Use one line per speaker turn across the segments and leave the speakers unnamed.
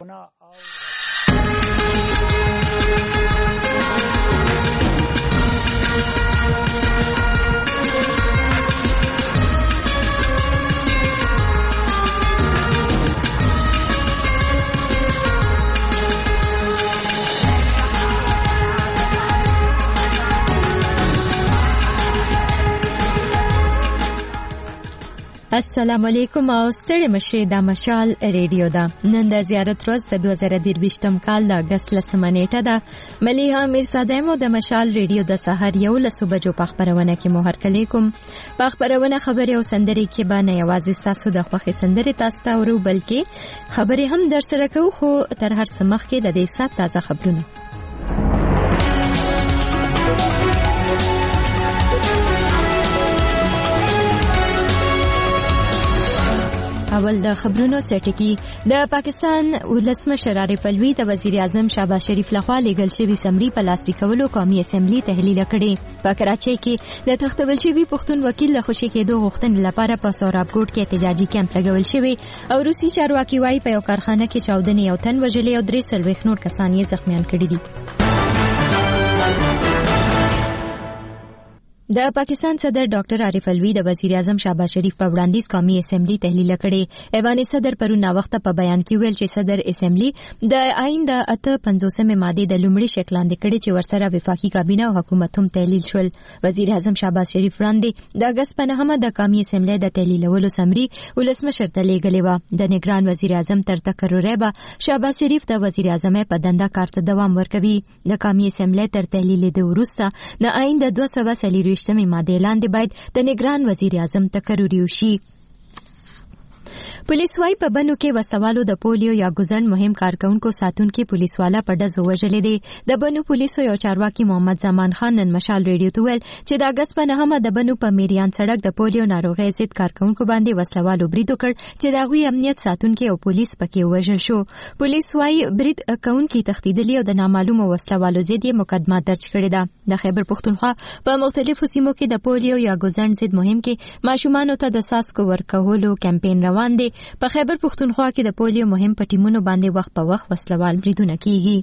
خبرونه
السلام علیکم او ستړي مشه د مشال ریډیو دا نن د زیارت ورځ د 2023م کال د اگست لسمه نیټه ده. ملیحه میرزاده مو د مشال ریډیو د سحر 11 بجو په خبرونه کې مو هرکلی کوم. په خبرونه خبري او سندري کې به نه یوازې تاسو د خوښي سندري تاسو ته ورو بلکې خبري هم در سره کوو، خو تر هر څه مخکې د دې سات تازه خبرونه. اول د خبرونو سرټکی د پاکستان ولسمشر عارف الوی د وزیر اعظم شهباز شریف لخوا لیږل شوی سمري پلاستیکولو قومي اسمبلی تحلیل کړي. په کراچۍ کې د تختول شوی پښتون وکیل له خوشي کېدو غوښتنې لپاره په سوراب کوټ کې احتجاجي کیمپ لګول شوی او روسي چارواکي وايي په یو کارخانه کې 14 یو تن وژلي او 3 نور کسان یې زخمیان کړي دي. د پاکستان صدر ډاکټر عارف الوی د وزیر اعظم شهباز شریف په وړاندیز قومي اسمبلی تحلیل کړي. ایوان صدر پرون وخت په بیان کې ویل چې صدر اسمبلی د آئین د 58 ماده د لومړي شکل لاندې کړي چې ورسره وفاقي کابینه او حکومت هم تحلیل شول. وزیر اعظم شهباز شریف وړاندې د اگست په 9 د قومي اسمبلی د تحلیلولو سمري ولسمشر ته لیږلې و. د نگران وزیر اعظم تر تقرر به شهباز شریف د وزیر اعظم په دنده کار ته دوام ورکوي. د قومي اسمبلی تر تحلیل د وروسته د آئین د 240 ماده لاندې باید د نگران وزیر اعظم تقرری وشي. پولیس وايي په بنو کې وسوالو د پولیو یا ګزن مهم کارکونکو ساتونکو پولیسوالا په ډزو وژلې دي. د بنو پولیسو یو چارواکي محمد زمان خان نن مشال ریډیو ته ویل چې د اگست په 9 د بنو په میریان سړک د پولیو ناروغي ضد کارکونکو باندې وسوالو برید وکړ چې د غوي امنیت ساتونکو او پولیس پکې وژل شو. پولیس وايي برید کونکي تختیدلی او د نامعلومه وسوالو ضد یې مقدمه درج کړې ده. د خیبر پښتونخوا په مختلفو سیمو کې د پولیو یا ګزن ضد مهم کې ماشومان ته د ساسکو ورکولو کمپاین روان دی. په خیبر پښتونخوا کې د پولیو مهم پټیمونو باندې وخت په وخت وسلوال بریدونه کیږي.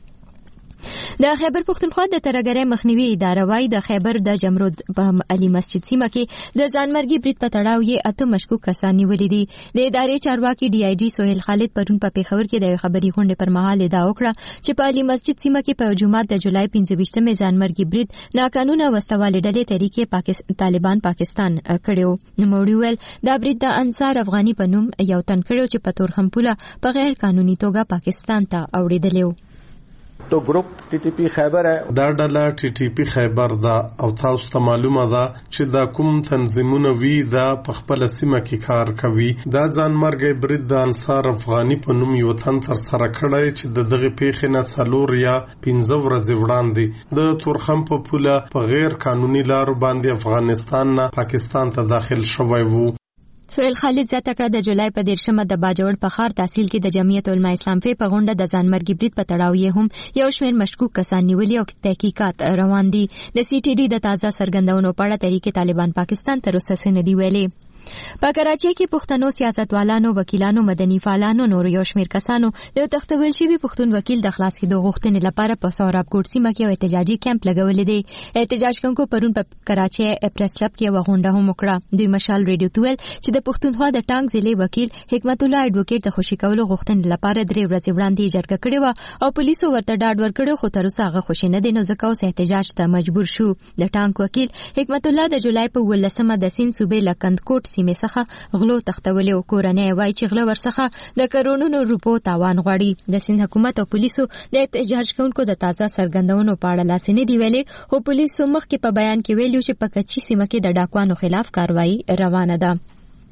د خیبر پښتونخوا د ترګری مخنیوي اداره وايي د خیبر د جمرود په علي مسجد سیمه کې د ځانمرګي برید په تړاو یې 8 مشکوک کسان نیولي دي. د ادارې چارواکي ډي آی جی سہیل خالد پرون په پیښور کې د خبري غونډې پر مهال ادعا وکړه چې په علي مسجد سیمه کې په جمعه د جولای 15مې ځانمرګي برید ناقانونه وسوالې ډلې طریقې طالبان پاکستان کړیو. نوموړي ویل دا برید د انصار افغاني په نوم یو تن کړیو چې په تورخم پوله په غیر قانوني توګه پاکستان ته اوړېدلی.
تو گروپ ټي ټي پی خیبر ہے
دا ډله ټي ټي پی خیبر دا او تاسو ته معلومه ده چې دا کوم تنظیمونه وی دا په خپل سیمه کې کار کوي. دا ځانمرګي برید د انصار افغاني په نوم یو تن تر سره کړی چې د دغه پیښې نه 4 یا 15 ورځې وړاندې د تورخم په پوله په غیر قانوني لارو باندې افغانستان نه پاکستان ته داخل شوی وو.
سہیل خالد زیاته کړه د جولای په 13مه د باجوړ په ښار تحصیل کې د جمعیت علماء اسلام په غونډه د ځانمرګي برید په تړاو یې هم یو شمېر مشکوک کسان نیولي او تحقیقات روان دي. د سی ټي ډي د تازه سرګندونو په اړه طریقې طالبان پاکستان ته اوسه څه نه دی ویلي. په کراچۍ کې پښتنو سیاستوالانو، وکیلانو، مدني فعالانو نور یو شمېر کسانو د تختول شوی پښتون وکیل د خلاص کېدو غوښتنې لپاره په سوراب کوټ سیمه کې احتجاجي کیمپ لګولې دي. احتجاج کوونکو پرون په کراچۍ پریس کلب کې یو غونډه هم وکړه. دوی مشال ریډیو ته ویل چې د پښتونخوا د ټانګ ضلع وکیل حکمت الله اډوکیټ د خوشي کولو غوښتنې لپاره 3 ورځې وړاندې جرګه کړې و او پولیسو ورته ډاډ ورکړ، خو تر اوسه هغه خوشي نه دي، نو ځکه اوس احتجاج ته مجبور شو. د ټانګ وکیل حکمت الله د جولای په 18مه د سین صوبې لکند کوټ سیمې څخه غلو تختولې او کورنۍ وايي چې غله ورڅخه د کرونونو روپو تاوان غواړي. د سند حکومت او پولیسو د احتجاج کوونکو د تازه سرګندونو په اړه لاس نه دی ویلي، خو پولیسو مخکې په بیان کې ویلي چې په کچي سیمه کې د ډاکوانو خلاف کاروایی روانه ده.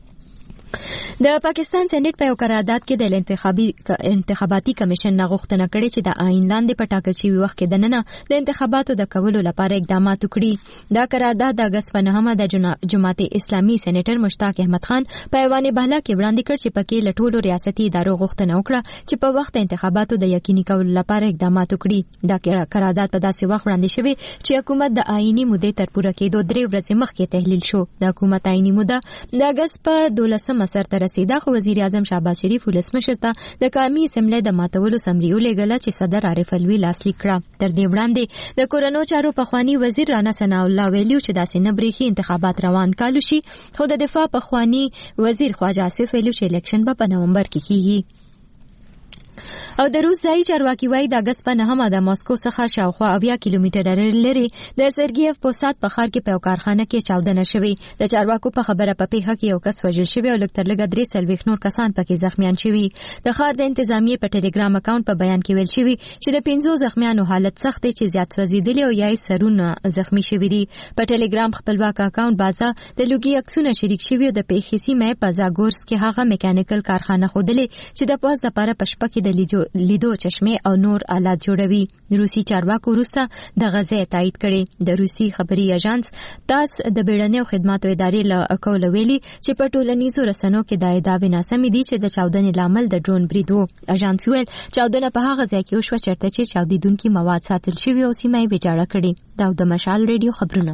د پاکستان سېنات په یو قرارداد کې د انتخاباتي کمیشن نه غوښتنه کړې چې د آئین لاندې په ټاکل شوي وخت کې دننه د انتخاباتو د کولو لپاره اقدامات وکړي. دا قرارداد د اگست په 9 د جماعت اسلامي سېنیټر مشتاق احمد خان په ایوان بالا کې وړاندې کړ چې پکې له ټولو ریاستي ادارو غوښتنه وکړه چې په وخت انتخاباتو د یقیني کولو لپاره اقدامات وکړي. دا قرارداد په داسې وخت وړاندې شوی چې حکومت د آئینی مودې تر پوره کېدو 3 ورځې مخکې تحلیل شو. د حکومت آئینی موده د اگست په 12 8 سرته رسیده، خو وزیر اعظم شهباز شریف ولسمشر ته د قومي اسمبلی د ماتولو سمریو لېږله چې صدر عارف الوی لاسلیک کړه. تر دې وړاندې د کورونو چارو پخوانی وزیر رانا ثنا الله ویلو چې داسې نه بریښي انتخابات روان کالو شي، خو د دفاع پخوانی وزیر خواجه آصف ویلو چې الیکشن به په نومبر کې کیږي. او د روس ځایي چارواکي وایي د اګست په 9 د ماسکو څخه شاوخوا 80 کیلومتره لري د سرګیف پوسات په ښار کې په یو کارخانه کې چاودنه شوې. د چارواکو په خبره په پیښه کې یو کس وژل شوی او لږ تر لږه 3 نور کسان پکې زخمیان شوي. د ښار د انتظامیې په ټلګرام اکاونټ په بیان کې ویل شوی چې د 5 زخمیانو حالت سخت دی چې زیات سوځېدلي او یا سرونه زخمی شوي دي. په ټلګرام خپلواک اکاونټ بازا د لوګي عکسونه شریک شوي او د پیښې سیمه په زاګورس کې هغه میکانیکل کارخانه خوده چې د پوز لپاره په شپه کې د لیدو چشمه او نور آلات جوړوي. روسي چارواکو روسا د غزې تایید کړي. د روسي خبري اژانس تاس د بیړنیو خدماتو ادارې له اکول ویلي چې په ټولنیزو رسنیو کې د ادعاوې ناسمې دي چې د چاودنې لامل د ډرون برید وو. اژانس ویل چاودنه په هغه ځای کې وشوه چېرته چې چاودیدونکي مواد ساتل شوي او سیمه یې ویجاړه کړې. دا د مشال ریډیو خبرونه.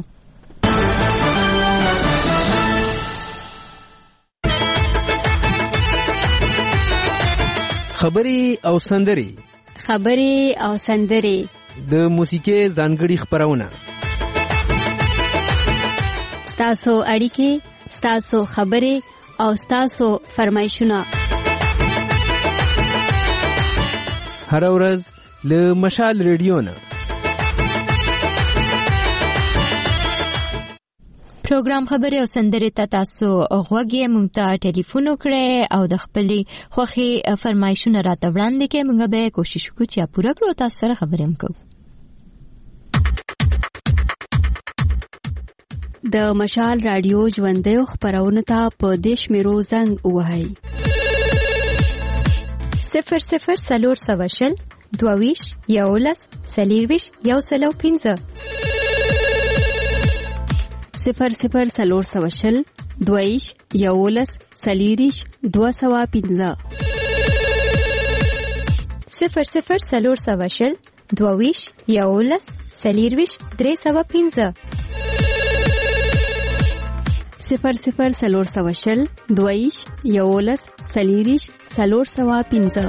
خبري او سندري د موسیقي ځانګړي خبرونه.
ستاسو اړیکې، ستاسو خبري او ستاسو فرمایشونه
هر ورځ له مشال ریډیو نه.
پروګرام خبري او سندري ته تاسو غوږی مونږ ته ټلیفون وکړئ او د خپلې خوښي فرمایشونه راته وړاندې کړئ. مونږ به کوشش وکړو چې پوره کړو تاسو سره خبرې هم کوو.
د مشال رادیو ژوندۍ خبرونه ته په دیش میرو زنګ وهاي
00 420 22 11 40 105
00 420 22 11 40 205
00 420 22 11 40 305
00 420 22 11 40 305.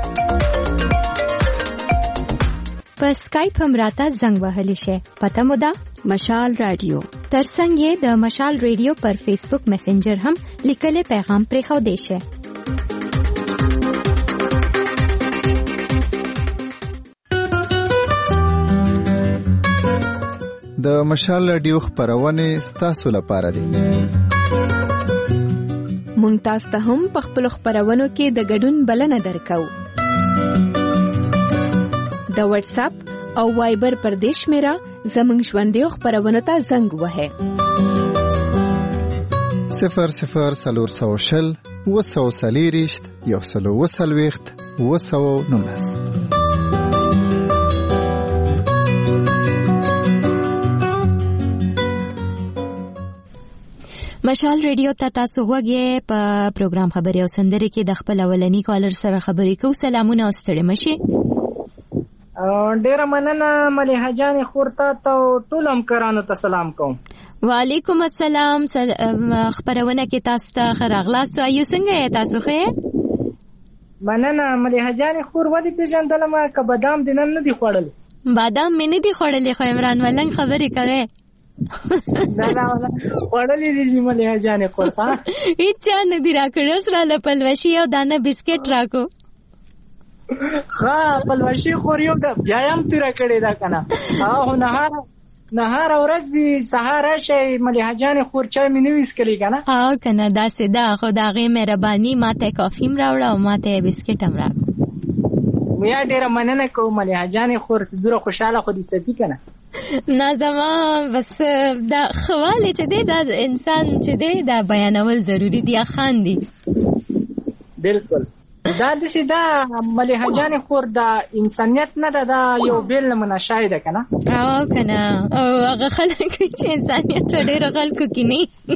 په سکایپ هم راته زنګ وهلی شي. پته مو ده
مشال رادیو.
ترڅنګ یې د مشال ریډیو پر فیسبوک میسنجر هم لیکلي پیغام پرېښو دی شي.
د مشال رادیو خبرونه ستاسو لپاره دي.
مونږ تاسو ته هم په خپل خبرونو کې د ګډون بلنه درکو. د واتس اپ او وایبر پر دیش میرا زمنګ ژوندۍ خبرونه ته زنګ وهه
00 420 140 119.
مشال ریډیو ته تاسو غوږی په پروګرام خبري او سندري کې د خپل اولنی کالر سره خبرې کوو. سلامونه او ستړي مشي.
ډیره مننه ملیحه جان خورته ته ټول همکارانو ته سلام کوم.
وعلیکم السلام. خبرونه کې تاسو ته خراغلاس او څنګه تاسو ښه؟
مننه ملیحه جان خور ودی پیژندل ما که بادام دینن نه دی خوړل.
بادام مې نه دی خوړلې خو عمران ملنګ خبرې کوي.
دا وړلې دي ملیحه جان خور ته
هیڅ نه دی راکړل سره لپلوشي او دانه بسکټ راکو.
ها پلوشي خور یو د بیاام تیر کړی دا کنه او نهار ورځ دی سهار شي ملیحه جان خور چای مې نویس کړی کنه.
ها کنه دا سدا خدای مهرباني ماته کافی مراوړه او ماته بسکټ هم راکو.
میا ډیره مننه کوم ملیحه جان خور زړه خوشاله خو دې سپی کنه.
نازما بس دا خواله چې دی دا انسان چې دی دا بیانول ضروری دی خاندي.
بالکل دا د سیدا ملیحه جان خور دا انسانیت نه دا یو بیل نمونه شای ده کنه.
او کنه او هغه خلک چې انسانیت ډېر خلکو کې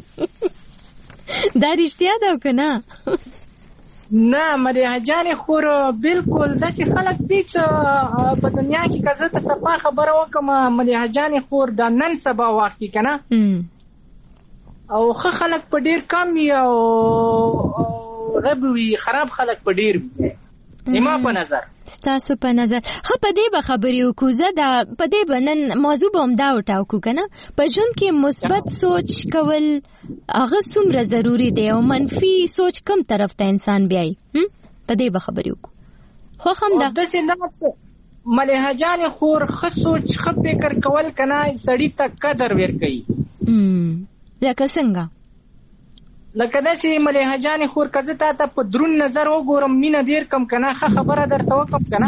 نه دا رښتیا ده کنه.
نه ملیحه جان خور بالکل داسې خلک پیڅ په دنیا کې که زه ته صفا خبره وکم ملیحه جان خور دا نن سبا وخت کې کنه او ښه خلک په ډیر کم وي او غب وي، خراب خلک په ډیر وي. ما په نظر
ستاسو په نظر په دې به خبرې وکړو. زه دا په دې به نن موضوع به همدا وټاکو که نه، په ژوند کې مثبت سوچ کول هغه څومره ضروري دی او منفي سوچ کم طرف ته انسان بیایي، په دې به خبرې وکړو. خوښ هم ده
داسې نه ملیحه جانې خور ښه سوچ ښه فکر کول که نه سړي ته قدر ورکوي.
لکه څنګه؟
لکه داسې ملیحه جانې خور که زه تا ته په دروند نظر وګورم مینه ډېر کم که نه ښه خبره درته وکړم که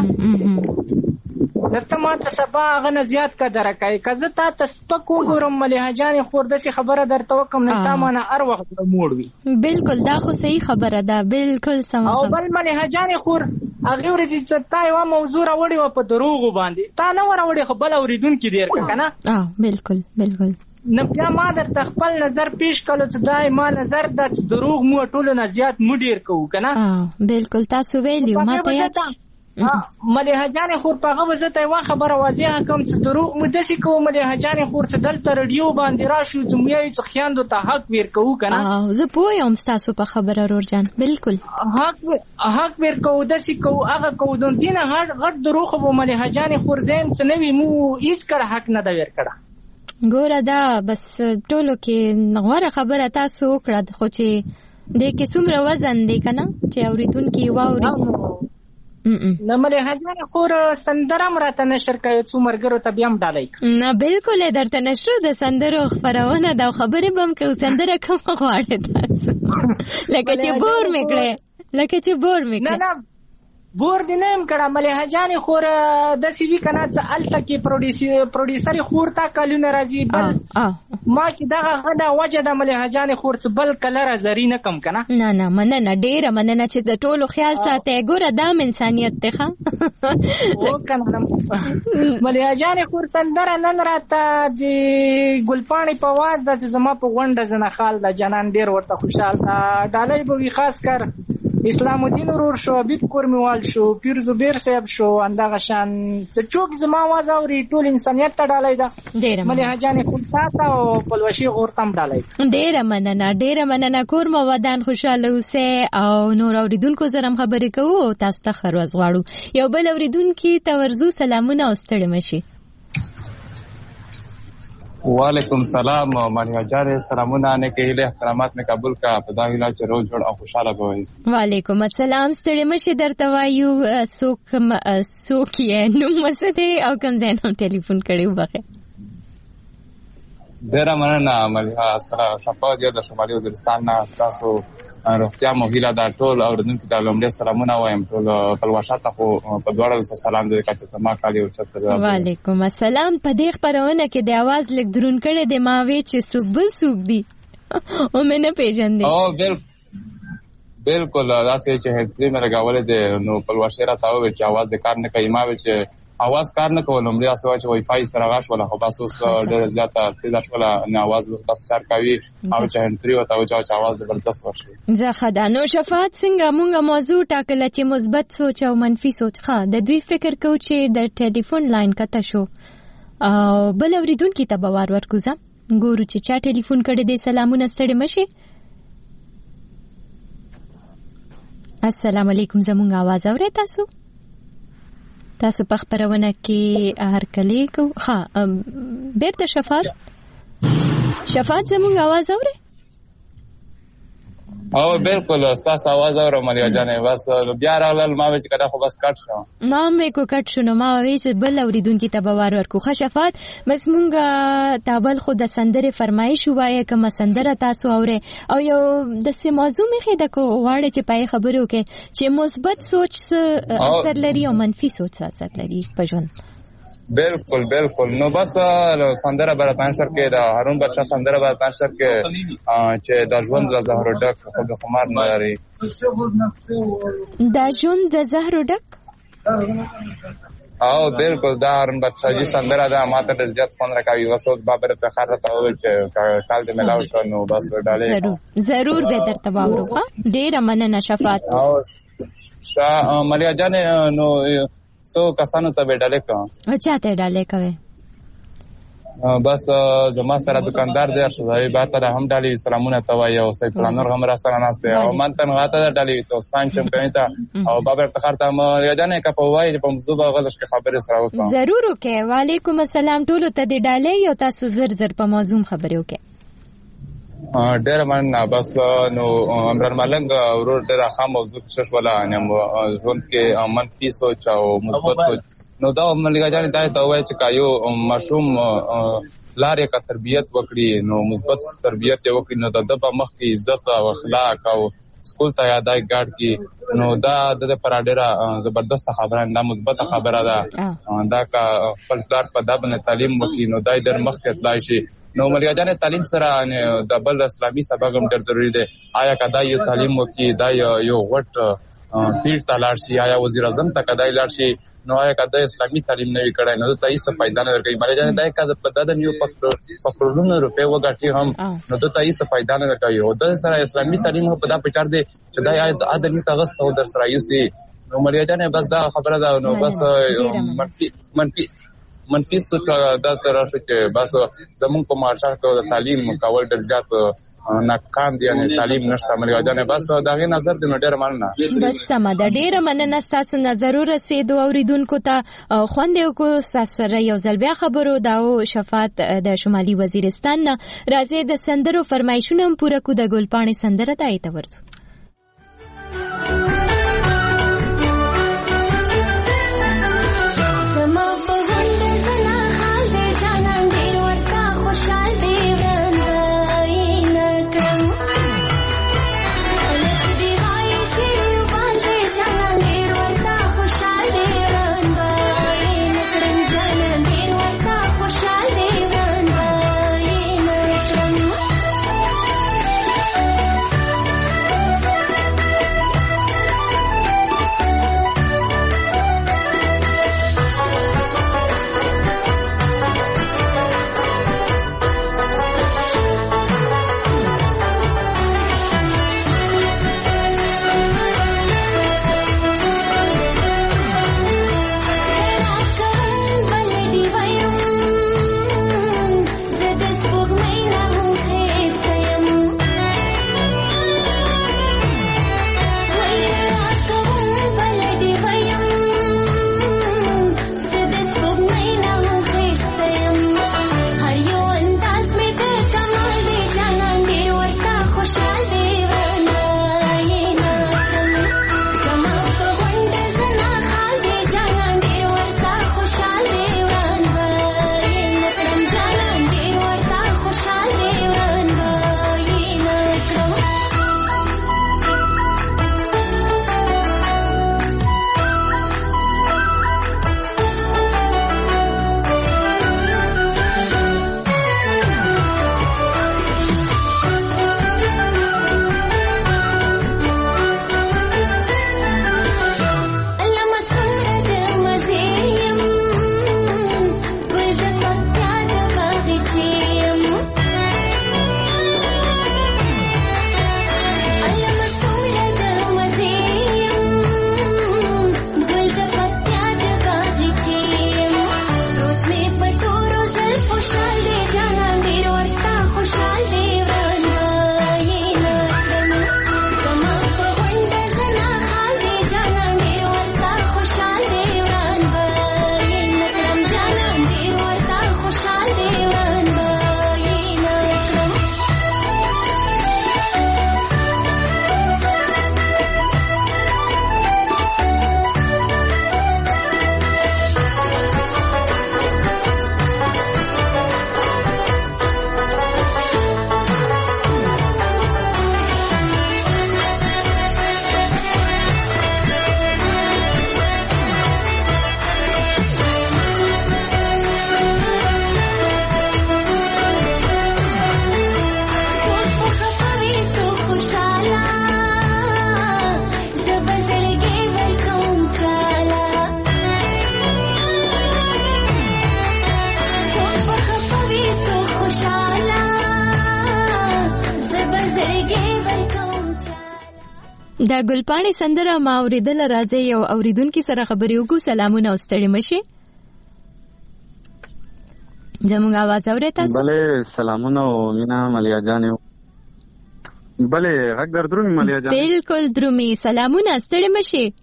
نه درته ما ته سبا هغه نه زیات قدره کوي. که زه تا ته سپک وګورم ملیحه جانې خور داسې خبره درته وکړم نو تا ما نه هر وخت موړ وي.
بالکل دا خو صحیح خبره ده، بالکل سمه.
او بل ملیحه جانې خور هغې ورځې چې تا یوه موضوع راوړې وه په دروغو باندې، تا نه وه راوړې خو بل اورېدونکي ډېر که نه.
بالکل بالکل.
نو بیا ما درته خپل نظر پیش کړو چې دا ما نظر ده چې دروغ مو ټولو نه زیات مو ډېر کوو که نه.
بالکل تاسو ویلي ما ته یاد
ملیحه جانې خور په هغه به زه ته یوه خبره واضحه کړم چې دروغ مو داسې کوو ملیحه جانې خور چې دلته رډیو باندې راشو چې مو یایو چې خویندو ته حق ورکوو که نه.
زه پوه یم ستاسو په خبره رور جان، بالکل
حق ورکوو داسې کوو هغه کوو. نو دې نه غټ دروغ خو به ملیحه جانې خور زه یم چې نه وي مو هېڅکله حق نه ده ورکړه.
ګوره دا بس ټولو کې غوره خبره تاسو وکړه، خو چې دې کې څومره وزن دی که نه چې اورېدونکي واوري.
نه ملیحه جانې خور سندره هم راته نشر کوي څو ملګرو ته بیا هم ډالۍ کړه.
نه بالکل یې درته نشرو د سندرو خپرونه ده او خبرې به هم کوو. سندره کومه غواړې تاسو؟ لکه چې بور مې کړې
نه بور دې نه یم کړه. ملیحه جانې خور داسې وي که نه چې هلته کې پروډیوسرې خور تا کلونه راځي. بل ما کې دغه غډه وجه ده ملیحه جانې خور چې بل کلره زري نه کم که نه.
نه مننه، ډېره مننه چې د ټولو خیال ساتئ. ګوره دا م انسانیت دی ښه.
ملیحه جانې خور سندره نن راته د ګلپاڼې په واز ده چې زما په غونډه زنه خال ده جانان ډېر ورته خوشحال ده. ډالۍ به وي خاص کر اسلام الدین ورور شو، حبیب کورمیوال شو، پیر زبیر صاحب شو، اندغه شان چې څوک زما आवाज اوري ټول انسانیت ته ډالۍ ده. ملیحه جانې خور تاته او پلوشي غور ته هم ډالۍ.
ډېره مننه کورمه ودان خوشحاله اوسئ او نور اورېدونکو سره هم خبرې کوو او تاسو ته ښه ورځ غواړو. یو بل اورېدونکي ته ورځو. سلامونه او ستړي مه شئ.
وعلیکم سلام ملیحه جانې، سلامونه نیکې هیلې احترامات مې قبول کړه په دا هیله چې روغ جوړ او خوشحاله به وئ.
وعلیکم السلام، ستړي مه شئ. درته وایو څوک یې، نوم مو څه دی او کوم ځای نه ټلیفون کړی وبخښئ.
ډېره مننه ملیحه، شفاعت یا د شمالي وزیرستان نه ستاسو روغتیا مو هیله ده. ټول اورېدونکو ته لومړی سلامونه وایم، ټول پلوشه ته خو په دواړو سلام دی که چې زما کال یو چېرته.
وعلیکم السلام. په دې خپرونه کې د اواز لږ دروند کړی دی، ما وی چې څوک بل څوک دي او مې نه پېژندې. بالکل داسې چې هېډفري مې لګولی دی نو پلوشې راته وویل چې اواز یې کار نه کوي. ما ویل چې اواز کار نه کوي. لومړی داسې وایي چې وای فای سره غږ شوله خو بس اوس ډېره زیاته تیزه شوله نو اواز تاسو شر کوي او چې هېډفري ورته وچاو چې اواز زبردست ورشي. زه ښه ده. نو شفاعت څنګه مونږ موضوع ټاکله چې مثبت سوچ او منفي سوچ. ښه د دوی فکر کوو چې د ټلیفون لاین کته شو او بل اورېدونکي ته به وار ورکوځه. ګورو چې چا ټلیفون کړی دی. سلامونه، ستړي مه شئ. السلام علیکم. زمونږ आवाज اورئ تاسو په خپرونه کې هرکلی کو. بیرته شفاعت زمونږ आवाज اورئ؟
او بالکل ستاسو आवाज اورم ملیحه جانې. بس بیا راغلل ما وی چې کدا خو بس کټ شو.
ما مې کو کټ شو نو ما وی چې بل اورېدونکي ته به وار ورکو. ښه شفاعت، بس مونږ تابل خو د سندرې فرمایش ووایه کومه سندره تاسو اورئ او یو داسې موضوع مې ښې ده که غواړئ چې په یې خبرې وکړئ چې مثبت سوچ څه اثر لري او منفي سوچ څه اثر لري په ژوند.
بالکل نو بس سندره به راته نشر کې د هارون بادشاه سندره به راته نشر کې چې د ژوند د زهرو ډک خو د خمار نه لري.
د ژوند د زهرو ډک
او بالکل دا هارون بادشاه جی سندره ده. ما ته ډېر زیات خوند راکوي. بس اوس بابر افتخار راته وویل چې کال دې میلاو شو نو بس ډالۍ
ضرور به درته واورو. ډېره مننه شفاعت.
ملیحه جانې نو څو کسانو ته به ډالۍ کوم؟
چا ته ډالۍ کوې؟
بس زما سره دکاندار دی ارشدوي باته هم ډالي سلامونه توای او سي پلانر هم را سره ناشته او من تن غاته ډالي تو سان چمپیون ته او بابر تخار ته ما یادانه کا په وای په مزوبه غلش کې خبره سره وکړه. ضرور
وکي. وعلیکم السلام ټولو ته دی ډالي او تاسو زر په موضوع خبرې وکي.
ډېر مننه. بس نو عمران ملنګ ورور ډېر ښه موضوع شش ولا نیم ژوند کې منفي سوچ او مثبت سوچ نو دا ملګری جان دا وایي چې کایو مشروم لارې کا تربیت وکړي نو مثبت تربیت یې وکړي نو د په مخ کې عزت او اخلاق او سکول ته یادای ګاډ کې نو دا د پر ډېر زبردست خبره ده مثبت خبره ده دا کا فلسفه په دبن تعلیم وکړي نو دا ډېر مخ ته تلای شي نو ملګری جان تعلیم سره د بل اسلامي سبق هم ډېر ضروری دی. آیا کدا یو تعلیم وکړي دا یو غټ فیلډ ته لاړ شي آیا وزیر اعظم ته کدا لاړ شي نو آیا کدا اسلامي تعلیم نه وکړای نو ته هیڅ فائدہ نه ورکړي. ملګری جان دا کدا په دغه نیو پکړونو روپے وګټي هم نو ته هیڅ فائدہ نه ورکړي او د سره اسلامي تعلیم په دا پچار دی چې دا عادت تاسو سو در سره یو سي نو ملګری جان بس دا خبره ده نو بس منفي سوچ دا تر شو چې بس زمون په معاشره کې تعلیم کول ډېر زیات ناکام دي یعنی تعلیم نشته ملګری جان بس دا غي نظر دې ډېر مننه.
بس سم ده ډېر مننه تاسو نظر رسیدو اوریدونکو ته خوندې کو سره یو ځل بیا خبرو داو شفاعت د شمالي وزیرستان راځي د سندرو فرمایشونه پوره کو د ګلپاڼې سندره ته ایت ورسو. دا ګلپاڼې سندره ما اوریدل راځي یو اوریدونکو سره خبرې وکړو. سلامونه او ستړي مشي. زموږ आवाज اورئ تاسو؟
بله سلامونه او مینا ملیا جان. بله غږ در درومي ملیا جان؟
بالکل درومي. سلامونه، ستړي مشي.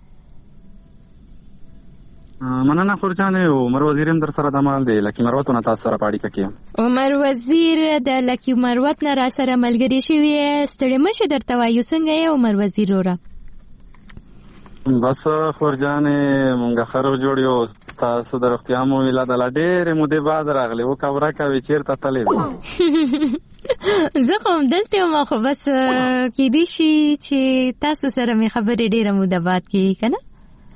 مننه خورجانې. عمر وزیر هم در سره د مال دی لکه مروت نه تاسو سره پاړی کړم.
عمر وزیر د لکه مروت نه را سره ملګری شوی. ستړي مشي درته وایو. څنګه یې عمر وزیر وره؟
بس خورجانې مونږه خرو جوړیو. تاسو د روغتیا مو ویلا د ډېرې مودې بعد راغلی و کورا کوي چیرته تللی
زه خو دلته ما خو بس کېدی شي چې تاسو سره مې خبرې ډېره موده بعد کېږي که نه؟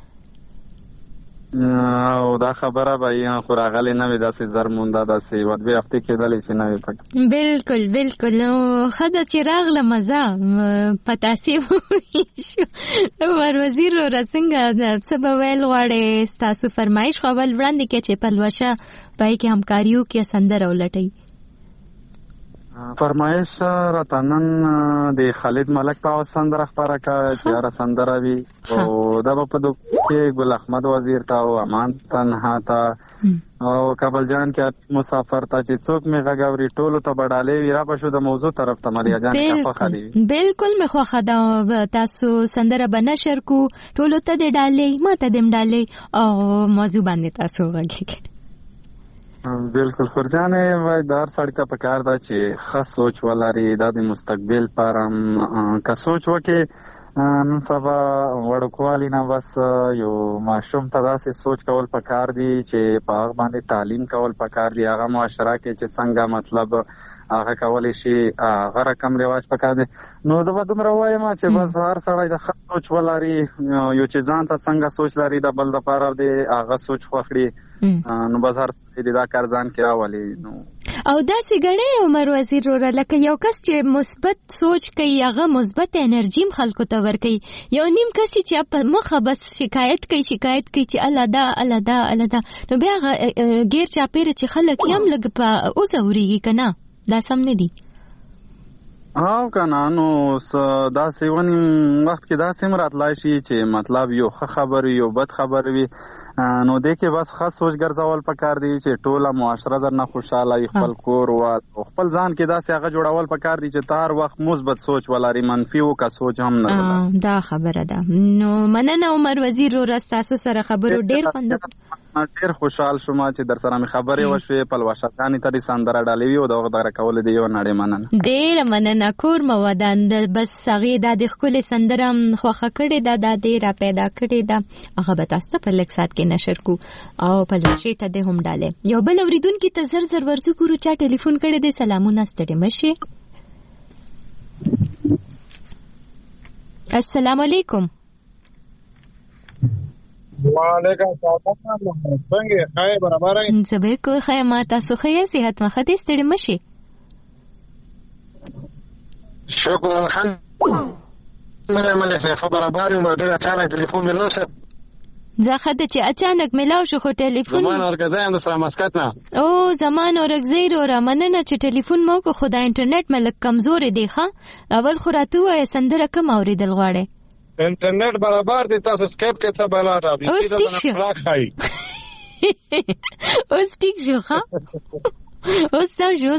او دا خبره به یې خو راغلی نه وي داسې زر مونده داسې یوه دوې هفتې کېدلی چې نه وي پکې.
بالکل بالکل. نو ښه ده چې راغله مزه په تاسې وویشو. عمر وزیر وروره څنګه څه به ویل غواړې؟ ستاسو فرمایش خو اول وړاندې کړه چې پلوشه په هغې کې همکاري وکړي سندره ولټوي.
فرمایش راته نن د خالد ملک په سندره خپاره کړه چې هره سندره وي او دا به په کې ګل احمد وزیر ته او امان تنها ته او کابل جان کې مسافر ته چې څوک مې غږ اوري ټولو ته به ډالۍ وي. را به شو د موضوع طرف ته ملیا جان ښه خوښه دي.
بالکل مې خوښه ده. تاسو سندره به نشر کو ټولو ته دې ډالۍ ما ته دې ډالۍ او موضوع باندې تاسو غږیږئ.
بالکل خورجانې وای دار سړی ته پکار ده چې ښه سوچ ولري. دا د مستقبل لپاره که سوچ وکړي نن سبا وړوکوالي نه بس یو ماشوم ته داسې سوچ کول پکار دي چې په هغه باندې تعلیم کول پکار دي. هغه معاشره کې چې څنګه مطلب هغه کولی شي هغه رقم رواج پکار دی. نو زه به دومره وایم چې بس هر سړی د ښه سوچ ولري. یو چې ځان ته څنګه سوچ لري د بل دپاره د هغه سوچ خوښ کړي نو بس هر سړی دا کار ځان کې راولي. نو
او داسې ګڼې عمر وزیر وروره لکه یو کس چې مثبت سوچ کوي هغه مثبت انرژي خلکو ته ورکوي. یو نیم کس چې په مخه بس شکایت کوي چې الله دا الله دا الله دا نو بیا هغه غیر چاپېره چې خلک یې هم لږ په وځورېږي که نه؟ دا سم نه دي.
او که نه نو داسې ونې وخت کې داسې هم راتلی شي چې مطلب یو ښه خبر وي یو بد خبر وي نو دې کې بس خاص سوچ ګرځول پکار دی چې ټوله معاشره درنه خوشاله وي. خپل کور وال او خپل ځان کې داسې هغه جوړول پکار دی چې تار وخت مثبت سوچ ولري منفي وکړه سوچ هم نه.
دا خبره ده. نو مننه عمر وزیر وروره ستاسو سره خبرو ډېر خوند
ډېر خوشحال شوم چې در سره مې خبرې وشوې. پلوشه ګانې ته دې سندره ډالۍ وي او د هغه دغه کولو دې یو نړۍ مننه.
ډېره مننه. کور مو ودان بس هغې دا د ښکلې سندره خوښه کړې ده دا دې را پیدا کړې ده هغه به تاسو ته په لږ ساعت کې نشر کو او پلوشې ته دې هم ډالۍ. یو بل اورېدونکي ته زر زر ورځو ګورو چا ټلیفون کړی دی. سلامونه ستړي مشي. السلام علیکم.
وعلیکم السلام. څنګه خیر برابر یې؟
زه بالکل ښه یم. تاسو ښه یاست؟ صحت مخه دې ستړي مشي.
شکر الحمدلله خبر برابر یم. ډېر اچانک ټلیفون مې لوسه.
زه ښه ده چې اچانک ملاو شو خو ټلیفون
زمان اورګزی یم د سره مسکت نه.
او زمان اورګزی وروره مننه چې ټلیفون مو وکړو خو دا انټرنیټ مې لږ کمزورې دی. ښه اول خو راته ووایه سندره کوم اورېدل غواړئ؟
انټرنیټ برابر دی. تاسو سکیپ کې څه بلا ده
اوس ټیک شو. اوس ټیک شو. ښه اوس سم شو.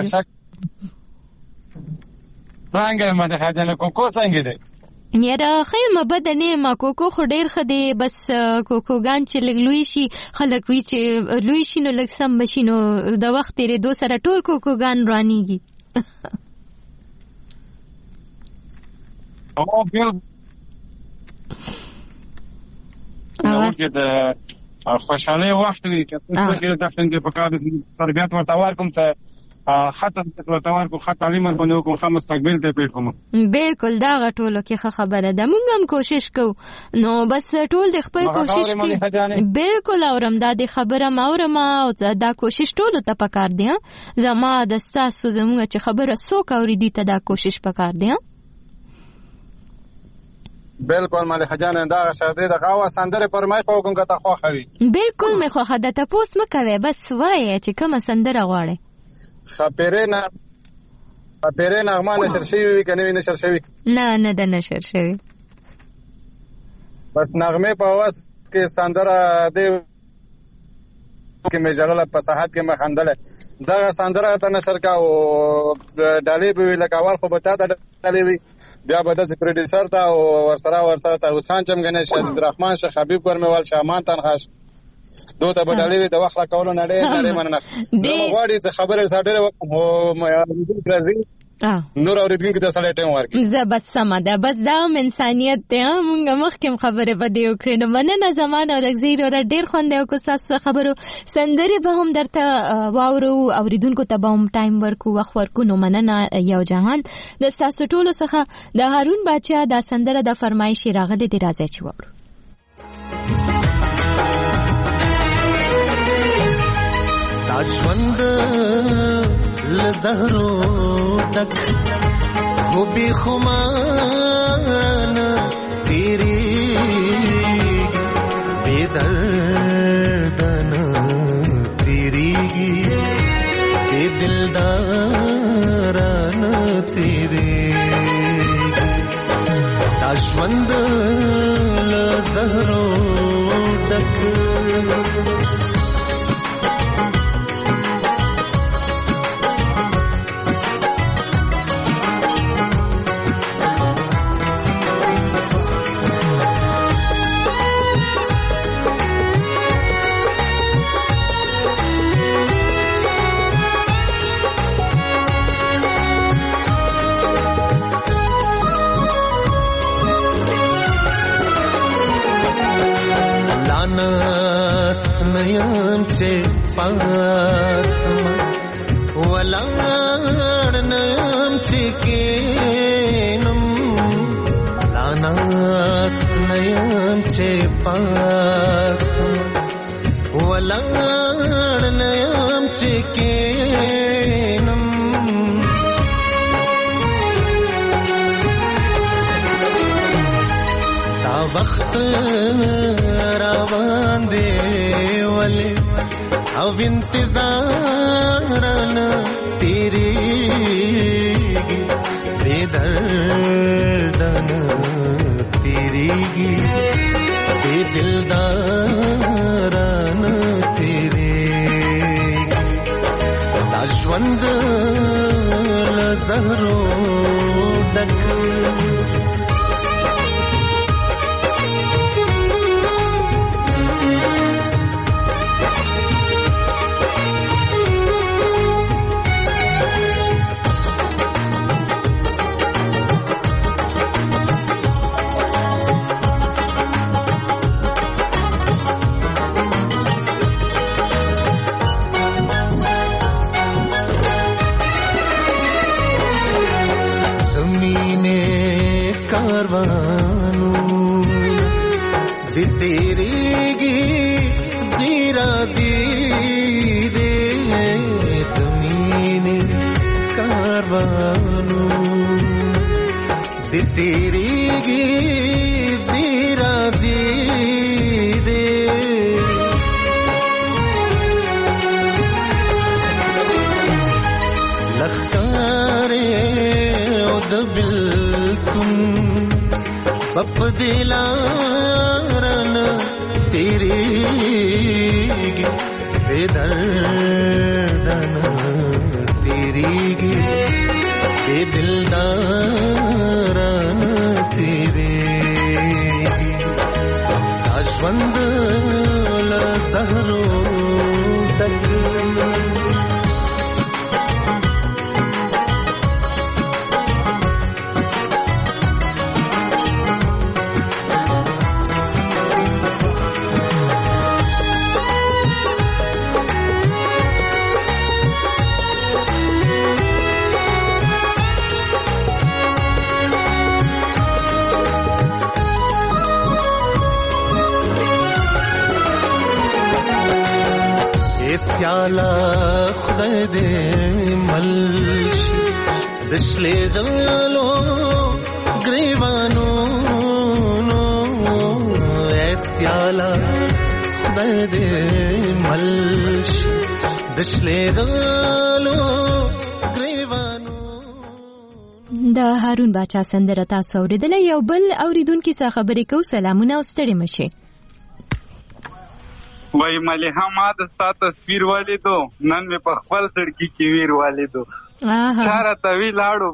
څنګه یم د خاجانه کوکو څنګه دی؟
یاره ښه یم بده نه یم. کوکو خو ډېر ښه دی. بس کوکوګان چې لږ لوی شي خلک وي چې لوی شي نو لږ سم به شي نو د وخت تېرېدو سره ټول کوکوګان روانېږي.
د خوشحالۍ وخت وي که څه داخلنګ په کار د تربیت ورته ورکوم ته حتی ورته ورکوم ښه تعلیم ورباندې وکړم ښه مستقبل ته یې پېښ کړم.
بالکل دا هغه ټولو کې ښه خبره ده. موږ هم کوشش کوو نو بس ټول د خپل کوشش کوي. بالکل اورم دا د خبره م اورم او دا کوشش ټولو ته پکار دی. زما د ستاسو زموږ چې خبره څوک اوري دي ته دا کوشش پکار دی.
بالکل ملکه جان دا شاده د غوا سندره پرمای خو کوم که ته خوښه وي.
بالکل مې خوښه ده. تپوس مه کوئ بس وایه چې کومه سندره غواړئ.
خپېرې نغمه نشر شوي وي که نه وي نشر شوي؟
نه ده نشر شوي.
بس نغمې په اواز کې سندره دی کې مې جړل په صحت کې مې خندل دا سندره ته نشر کا او ډالې به لکه اول خو به تا ته ډالې وي بیا به د پروډوسر ته او ورسره ته حسین چمګنه شهید رحمان شیخ حبیب ګرموال شامان تنخاش دوته به ډالې وي د وخت لا کولو نه ډېر مننه زه غواړم چې خبره ساډره وکم نور اوریدونکو ته سره ټیم ورکړي
زه بس سم ده بس دا انسانيت ته موږ مخکې خبره بده وکړو نو مننه زمانه او رغزیر اور ډیر خوند یو کو تاسو خبرو سندري به هم درته واورو اوریدونکو ته به هم ټایم ورکو وخت ورکو نو مننه یو جهان د تاسو ټولو څخه د هارون بچا د سندره د فرمایش راغلي دی راځي چې وورو
ژوند لزهرو تک خوبی خمان تیری بے دردن تیری بے دلداران تیری ژوند لزهرو تک پاسما ولانم چکینم لاناس نیم چه پاسما ولانم چکینم تا وقت روان دی ولی او انتظارن تیریگی بے دردن تیریگی بے دلدارن تیریگی دا ژوند لزهرو ډک بپ دلارن تیریگی بے دردن تیریگی بے دلدارن تیریگی ژوند لزهرو ډک سیالا خدای دې ملش دشلې جلو گریوانو نو سیالا خدای دې ملش دشلې جلو گریوانو
د هارون بچا سندره تاسو اوریدل یو بل اوریدونکو څخه خبرې کو سلامونه او ستړي مشه
وای ملیحه ما د ستا تصویر ولیدو نن مې په خپل زړګي کې ویر ولیدو چا راته وی لاړو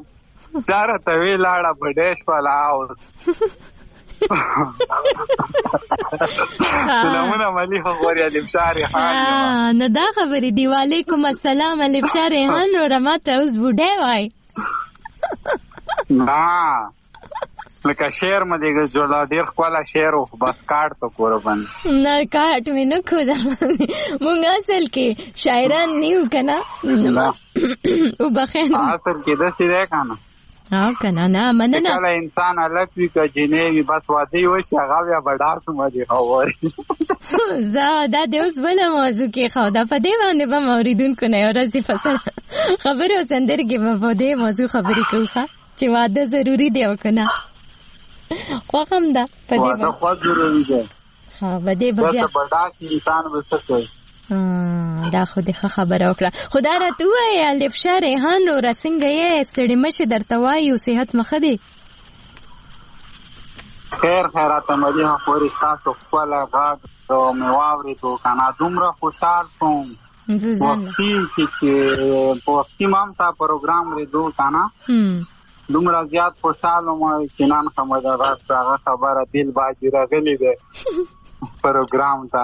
بډې شوه لاوس سلامونه ملیحه غوري الفشار ریحان
نه دا خبرې دی. وعلیکم السلام الفشار ریحان وروره ماته اوس بوډۍ وای
لکه شعر مې دیگه جوړا ډیر خپله شعر و بس کاټ تو کوره باندې
نه کاټ مې نه کو دا مونږ اصل کې شاعران نیو کنه او بخیر
اصل کې داسې دی کنه
کنه نه مننه
کله انسان الګ وی که جنې وي بس واده وشي هغه بیا بډار سم دی خبرې
زه دا د اوس بله موضوع کې خو دا په دې باندې به اوریدونکو نه یو ورځ فصل خبرې او سندرګې به په دې موضوع خبرې کوو چې واده ضروري دی او کنه خوښم ده په دې
واده خو ضروري دی
په دې بیا
بډا کې انسان به څه کوي
دا خو دې خبره وکړه خدا راته ووایه الفشار ریحان وروره څنګه یې ستړې مشې درته وایو صحت مخه دی
خیر خیراته ملیحه خورې ستاسو خپله غږ مې واورېدو که نه دومره خوشحال شوم په وختي ما هم ستا پروګرام لیدو که نه دومره زیات خوشحال وم چې نن هغه خبره دل باجي راغلی دی پروګرام ته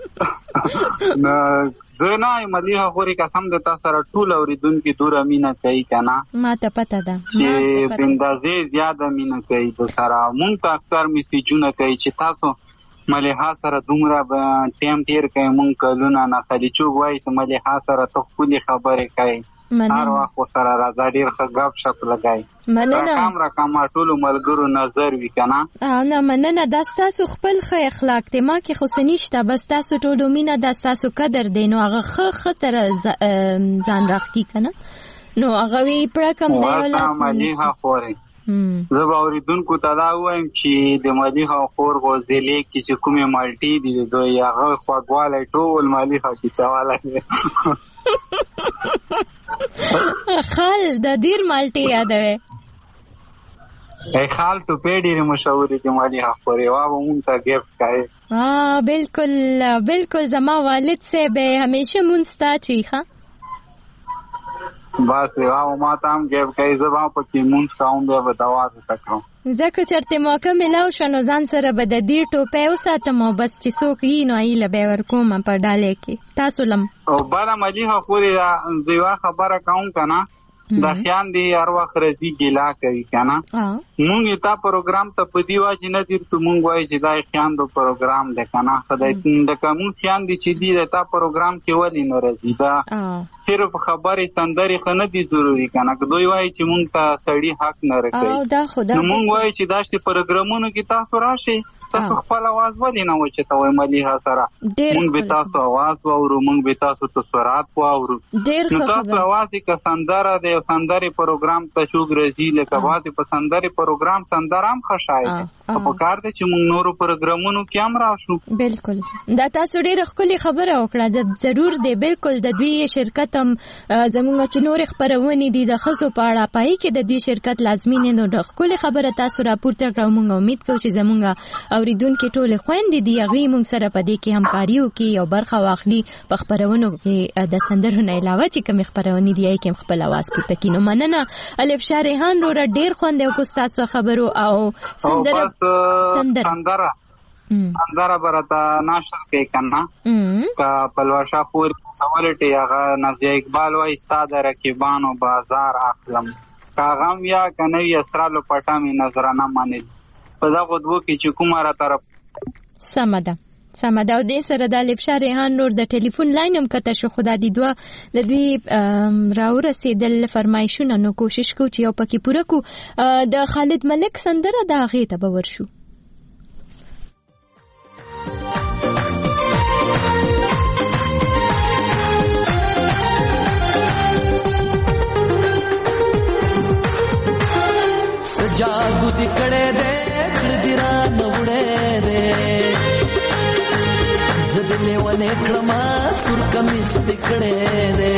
زه نه ملیحه خورې قسم د تا سره ټول اورېدونکي دوره مینه کوي که نه
ما ته پته ده
چې په اندازې زیاده مینه کوي د سره مونږ ته اکثر میسیجونه کوي چې تاسو ملیحه سره دومره ټیم تیر کوي مونږ کلونه نه خلیچوک وایي چې ملیحه سره ته ښکلې خبرې کوي هر وخت ورسره راځه ډېر ښه ګپ شپ لګوي رقم ټولو ملګرو نظر وي که نه
نه مننه دا ستاسو خپل ښه اخلاق دی ما کې خو څه نشته بس ستاسو ټولو مینه دا ستاسو قدر دی نو هغه ښه تره ځان راښکي که نه نو هغه وی پړه کم دی
ملیحه خورې زه به اورېدونکو ته دا ووایم چې د ملیحه خور غوزیلې کې چې کومې مالټې دي د دوی هغه خوږوالی ټول ملیحه کې چوالی دی
خال د ډیر مالټې یادوي
خال ټوپې ډېرې مشهورې دي ملیحه خورې وا به مونږ ته ګفټ کوي
بالکل زما والد صاحب همیشه مونږ ته چی ښه
بس وا ما ته هم ګفټ کوي زه به پکې مونږ کوم بیا به دوا درته کړم
ځکه چېرته موقع میلاو شوه نو ځان سره به د دې ټوپۍ وساتم او بس چې څوک یي نو هیله به یې ورکوم په ډالۍ کې تاسو لم
او بله ملیحه خورې زه یوه خبره کوم که نه دا خیان دی هر وخت راځي ګیلا کوي که نه مونږ یې تا پروګرام ته په دې وجې نه درتو مونږ وایو چې دا خیاندو پروګرام دی که نه لکه مونږ خیان دي چې دي د تا پروګرام کې ولې نه راځي دا صرف خبرې سندرې ښه نه دي ضروري که نه که دوی وایي چې مونږ ته سړي حق نه راکوي نو مونږ وایو چې داسې پروګرامونو کې تاسو راشئ تاسو خپل اواز ولې نه وچتوئ ملیحه سره مونږ به تاسو اواز واورو مونږ به تاسو تصورات واورو نو تاسو اواز یې که سندره دی او سندرې پروګرام ته شوګ راځي لکه بعضې په سندرې پروګرام سندره هم ښه شاید دی په کار دی چې مونږ نورو پروګرامونو کې هم راشو
بالکل دا تاسو ډېره ښکلې خبره وکړه ضرور دی بالکل د دوی شرکت هم زموږ چې نورې خپرونې دي د ښځو په اړه پای کې د دوی شرکت لازمي نه نو د ښکلې خبره تاسو راپورته کړه او مونږ امید کوو چې زموږ اوریدونکي ټولې خویندې دي هغوی مونږ سره په دې کې همکاري وکړي او برخه واخلي په خپرونو کې د سندرو نه علاوه چې کومې خپرونې دي هغې کې هم خپل اواز پورته کړي نو مننه الفشار ریحان وروره ډېر خوند یې وکړو ستاسو خبرو او سندره
به راته ناشر کوي که نه که پلوشه خور سوالټې هغه نازیه اقبال وایي ستا د رقیبانو بازار اخلم که هغه هم یا که نه وي اسرالو پټه مې نظرانه منل په دغو دوو کې چې کومه راته
سمه ده او دې سره د الفشار ریحان نور د ټلیفون لاین هم کته شو خو دا د دوی راورسېدل فرمایشونه نو کوشش کوو چې یو پکې پوره کړو د خالد ملک سندره د هغې ته به ورشو
جادو دی کڑے دے کڑ دیرا نوڑے دے زدلے ونے کڑما سر کمیس دی کڑے دے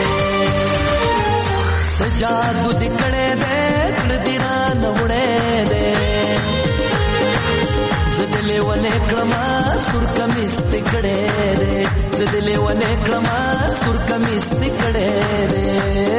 سجادو دی کڑے دے کڑ دیرا نوڑے دے زدلے زدلې ونه کړما سور کمیس تکړه دې زدلې ونه کړما سور کمیس تکړه دې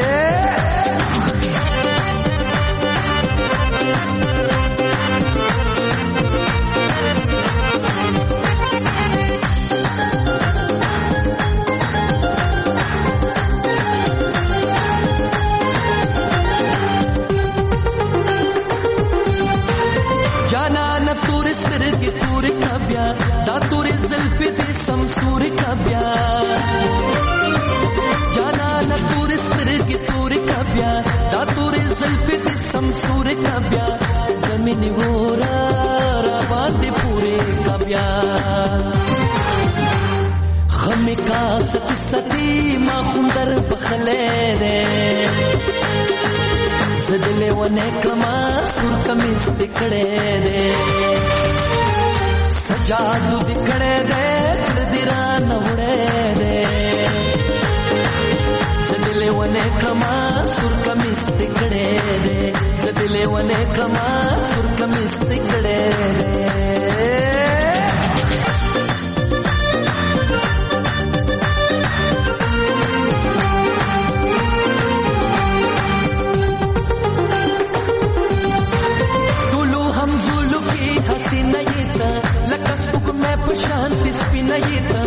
زمین ګورا را باندې پوره کبیا خمه کا ستی ما خوندر بخلې دې زدلې ونه کړما سور کمیس تکړه دې سجادو دکړه دې زدرا نوړې دې زدلې ونه کړما سور کمیس تکړه دې زدلې ونه کړما سور کمیس تکړه دې ټولو هم زولو کې حسینه یته لکه سپوږ مې په شان سپینه یته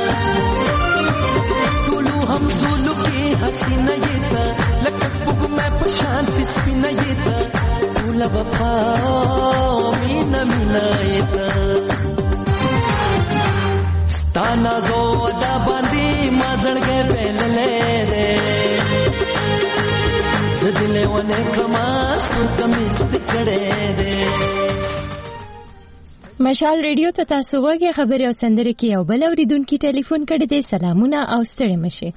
ټولو هم زولو کې حسینه یته لکه سپوږ مې په شان سپینه یته ټول وفا مینا مینا یته ستانا زو دا باندې ما ځړګې پهللې دې زدلې ونه کړما سور کمیس تکړه دې
مشال ریډیو ته تاسو وګورئ خبري او سندره کې یو بل اوریدونکو ټلیفون کړی دی سلامونه او ستړي مشه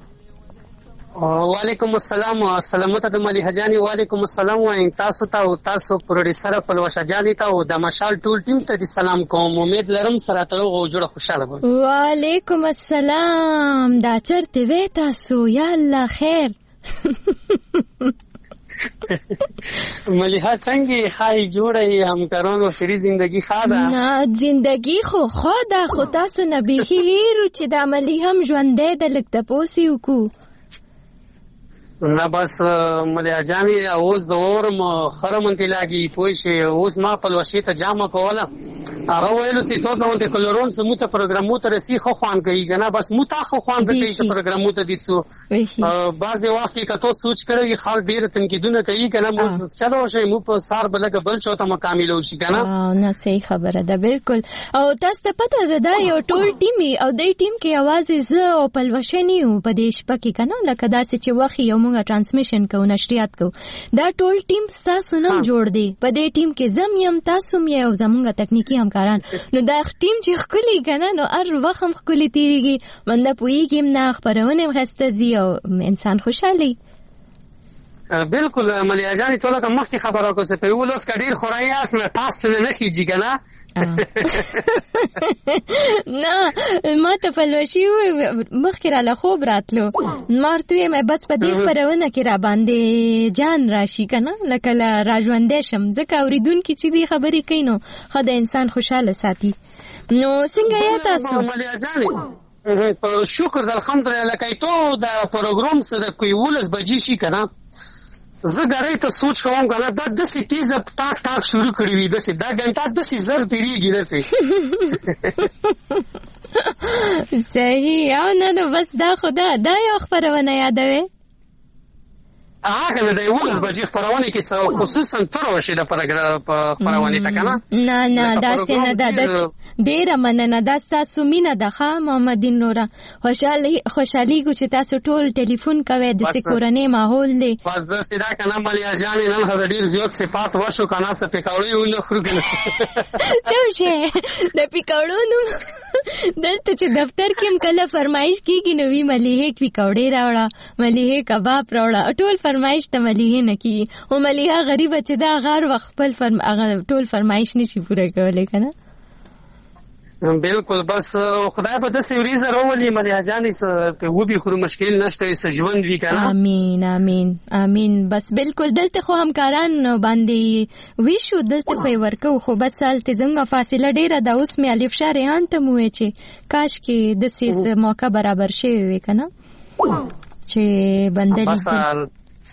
وعلیکم السلام السلام ته د مليحه جاني وعلیکم السلام وایم تاسو ته او تاسو پروډوسر پلوشه جاني ته او د مشال ټول ټیم ته د سلام کوم امید لرم سره ته او جوړه خوشاله وي
وعلیکم السلام دا چرته وې تاسو یا الله خیر
مليحه څنګه خای جوړه همکارانو سری زندگی خاده
نه زندگی خو دا خو تاسو نه به هیرو چې د مليحه هم ژوندې د لکته پوسی وکړو
نه بس مليحه جاني اوس د اورم خرمنتي لاګي پوښي اوس ما په لوشي ته جامه کوله هغه ویلو چې تاسو ته کلورون سمو ته پروګرامو ته رسی خو خوان کوي کنه بس مو تا خو خوان کوي چې پروګرامو ته ديسو بعضي وخت کې کته سوچ کړی خال ډیر تنقیدونه کوي کنه مو چلو شي مو په سار بلګ بل چوته مکمل وشي کنه
نه صحیح خبره ده بالکل او تاسو ته پته ده دا یو ټول ټیم او دای ټیم کې आवाज زه او پلوشنی او په دې شپه کې کنه لکه داسې چې وخت یو موږ ترانسمیشن کوو نشریات کوو دا ټول ټیم تاسو نن جوړ دی په دې ټیم کې زم یم تاسو مې او زمونږ تکنیکی همکاران نو دا ټیم چې خولي کنه نو هر وخت هم خولي تیریږي منده پویږم نه خبرونه غسته زی او انسان خوشالي
بالکل مليحه جاني ټول کوم مخکې خبره کوم چې په ولوس کډیر خورای اس نه تاسو نه کیږي کنه
نه ما ته فلوشي مخکې را خوب راتلو مارته مې بس په دې خبرونه کې را باندې جان راشي کنه لکه لا راژوندې شم ځکه اوریدونکو چې دې خبرې کینو خدای انسان خوشاله ساتي نو څنګه یې تاسو
مليحه جاني شکر الحمدلله لکه ته دا پروګرام سره کوي ولس بجې شي کنه زه غړې ته سوچ کوم کنه دا د سیټیز ټاک ټاک شروع کړی وي د سې دا غنټه د سې زر تیریږي د سې
صحیح او نه بس دا خدا دا یو خبرونه یادوي
هغه د ولس بجې خبرونه کې خصوصا تر وشه د خبرونه تا کنه
نه دا څنګه دا ډیره مننه دا تاسو مینه ده ښه محمدین نورا خوشالي کو چې تاسو ټول ټلیفون کوي د سکورنې ماحول دی
بس د سیدا کنه مليحه جاني نن هغه ډیر زیات صفات وشو کنه څه پکاوړي ونه خورو کنه
چوشه د پکاوړو دلته چې دفتر کې هم کله فرمایش کیږي نو وی مليحه پکاوړي راوړه مليحه کباب راوړه ټول فرمایش ته مليحه نه کی او مليحه غریب چې دا غار وخت خپل ټول فرمایش نشي پوره کولای کنه
بالکل بس خدای په داسې وریځه راولي ملیا جانې په وبي خو مشکل نشته چې ژوند وی کنه.
امين امين امين. بس بالکل دلته خو همکاران باندې ویشو دلته په ورکو خو بس حالت څنګه فاصله ډیره د اوس می الف شارهان ته مو چې کاش کې د سیس موقع برابر شي وي کنه چې بندري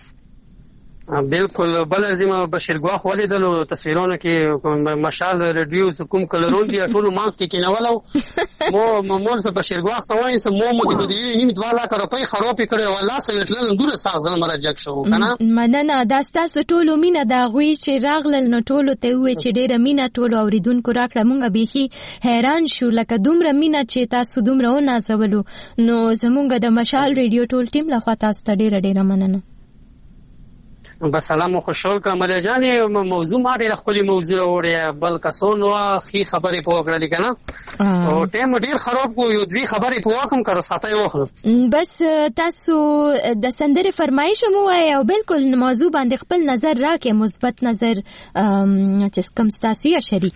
بالکل بل زما بشرګواخ ولیدلو تصویرونه کې مشال رادیو کوم کلرون دی ټول مانس کې کینولو مو سره بشرګواخ ته وایي سم مو د دې نیمه 2 لک روپۍ خراب کړي والله سویټلن دوره ساغزل مرجک شو کنه.
مننه داستا ټولو مینه دا غوي چې راغلل نو ټولو ته وې چې ډیره مینه ټولو اوریدونکو راکړه مونږ به حیران شو لکه دومره مینه چې تاسو دومره و نازولو نو زمونږ د مشال رادیو ټول ټیم لخوا تاسو ته ډیره مننه.
بس سلام خوشحال کا مله جانې موضوع ما ډېر خپل موضوع وړه بل کسون وا خي خبرې پوکړل کنه او ټیم ډېر خراب کو یو دوی خبرې پوکم کړو ساتي وخلو.
بس تاسو د سندره فرمایش مو او بالکل موضوع باندې خپل نظر راکې مثبت نظر چې کوم تاسو یې شریک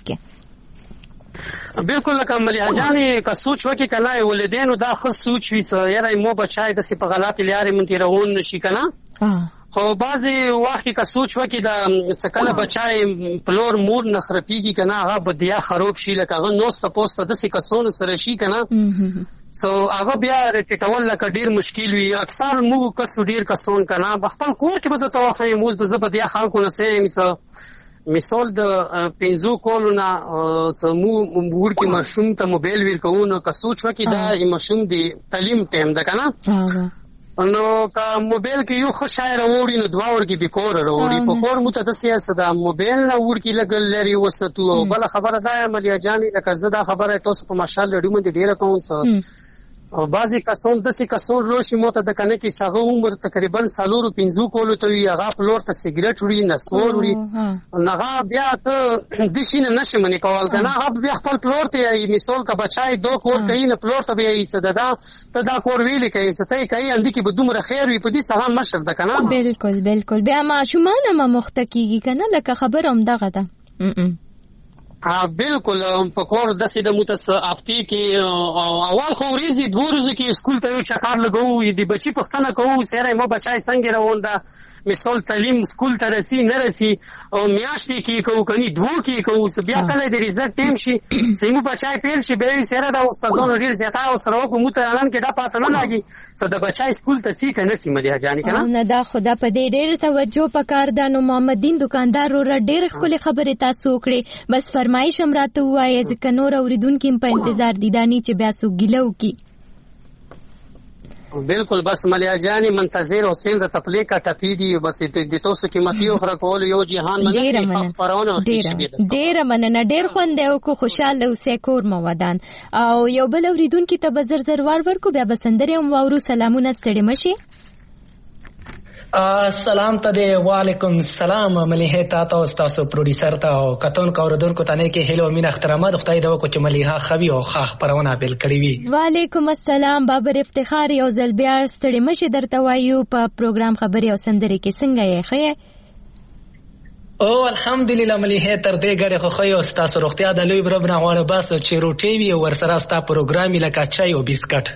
کې.
بالکل لکه ملیا جانې که سوچ وکي کنه ولدینو دا خو سوچ وی څه یاره مو بچای د سی په غلط لارې مونږ روان نشي کنه خو بعضی وخت که سوچ وکي دا څکله بچای پلور مور نخرپیږي کنه هغه بدیا خراب شي لکه هغه نوسته پوسټه د سی کسون سره شي کنه سو هغه بیا ټټول لکه ډیر مشکل وي اکثر مو کسو ډیر کسون کنه خپل کور کې به توخه موږ د زبدیا خلکو نه سه مثال د 15 کولونه سمو ورکی مشوم ته موبایل ورکوونه که سوچ وکي دا مشوم دی تعلیم ټیم ده کنه نو که موبایل کې یو ښه شاعر وړي نو 2 ورکی به کور وړي په کور مو ته د سیاست د موبایل نه ورکی لګل لري وساتو بل خبره ده ملیا جانې لکه زه دا خبره تاسو په ماشال لري مونږ ډیره کوم او بعضی کسان دسی کسان روشي مو ته د کنه کې سغه عمر تقریبا 4-5 کولو ته وی هغه پلور ته سیګریټ وړي نسور وړي هغه بیا ته د شینه نشه منی کول کنه هغه بیا خپل پلور ته مثال کا بچای 2 کور کوي نه پلور ته بیا صددا ته دا کور ویل کوي ستای کوي اندی کې بدومره خیر وي په دې سغه مشر د کنه
بالکل بالکل بیا ما شومان ما مختکیږي کنه لکه خبر هم دغه ده
بالکل په کور داسې د متس اپتی کې اول خو ورځي 2 ورځې کې سکول ته یو چکر لګو د بچی پښتنه کوو سره مو بچای څنګه روان ده مثال تعلیم سکول ته رسی نه رسی او میاشتې کې کوو کني 2 کې کوو بیا کله د ریزلټ ټیم شي سیمو بچای پیل شي به سره د استادانو ډیر زیاته او سره کو متعلن کې دا پاتې نه لګي څه د بچای سکول ته سی کنه سی ملي ځانې کنه
نه دا خدا په دې ډیر توجه پکار ده نو محمدین دکاندار ور ډیر خپل خبره تاسو کړې بس فرمایش هم راته وایي چې نور اوریدونکو په انتظار دي دانی چې بیا سو ګیلو کی
بالکل بس ملیا جانی منتظر حسین د تپلیک کا ټپی دی بس د توسو قیمتي او خرکول یو جهان مننه خبرونه
ډیر مننه ډیر خوند او کو خوشاله اوسې کور مو ودان او یو بل اوریدونکو ته بزر زروار ورکو بیا بسندري هم وورو سلامونه ستړي مشي
سلام ته دی وعلیکم السلام مليحه تاسو تاسو پروډوسر ته او کتون کوردونکو ته نه کې هلو مين احترامات خدای دا کو چې مليحه خوي او خاخ پرونه بل کړی وي
وعلیکم السلام بابر افتخار یو ځل بیا ستړي مشه درته وایو په پروګرام خبري او سندري کې څنګه یې خې
او الحمدلله مليحه تر دې غړي خو خو تاسو روغتیا د لوی برب نه غواړم بس چې روټي وي او ورسره ستا پروګرام لکه چای او بسکټ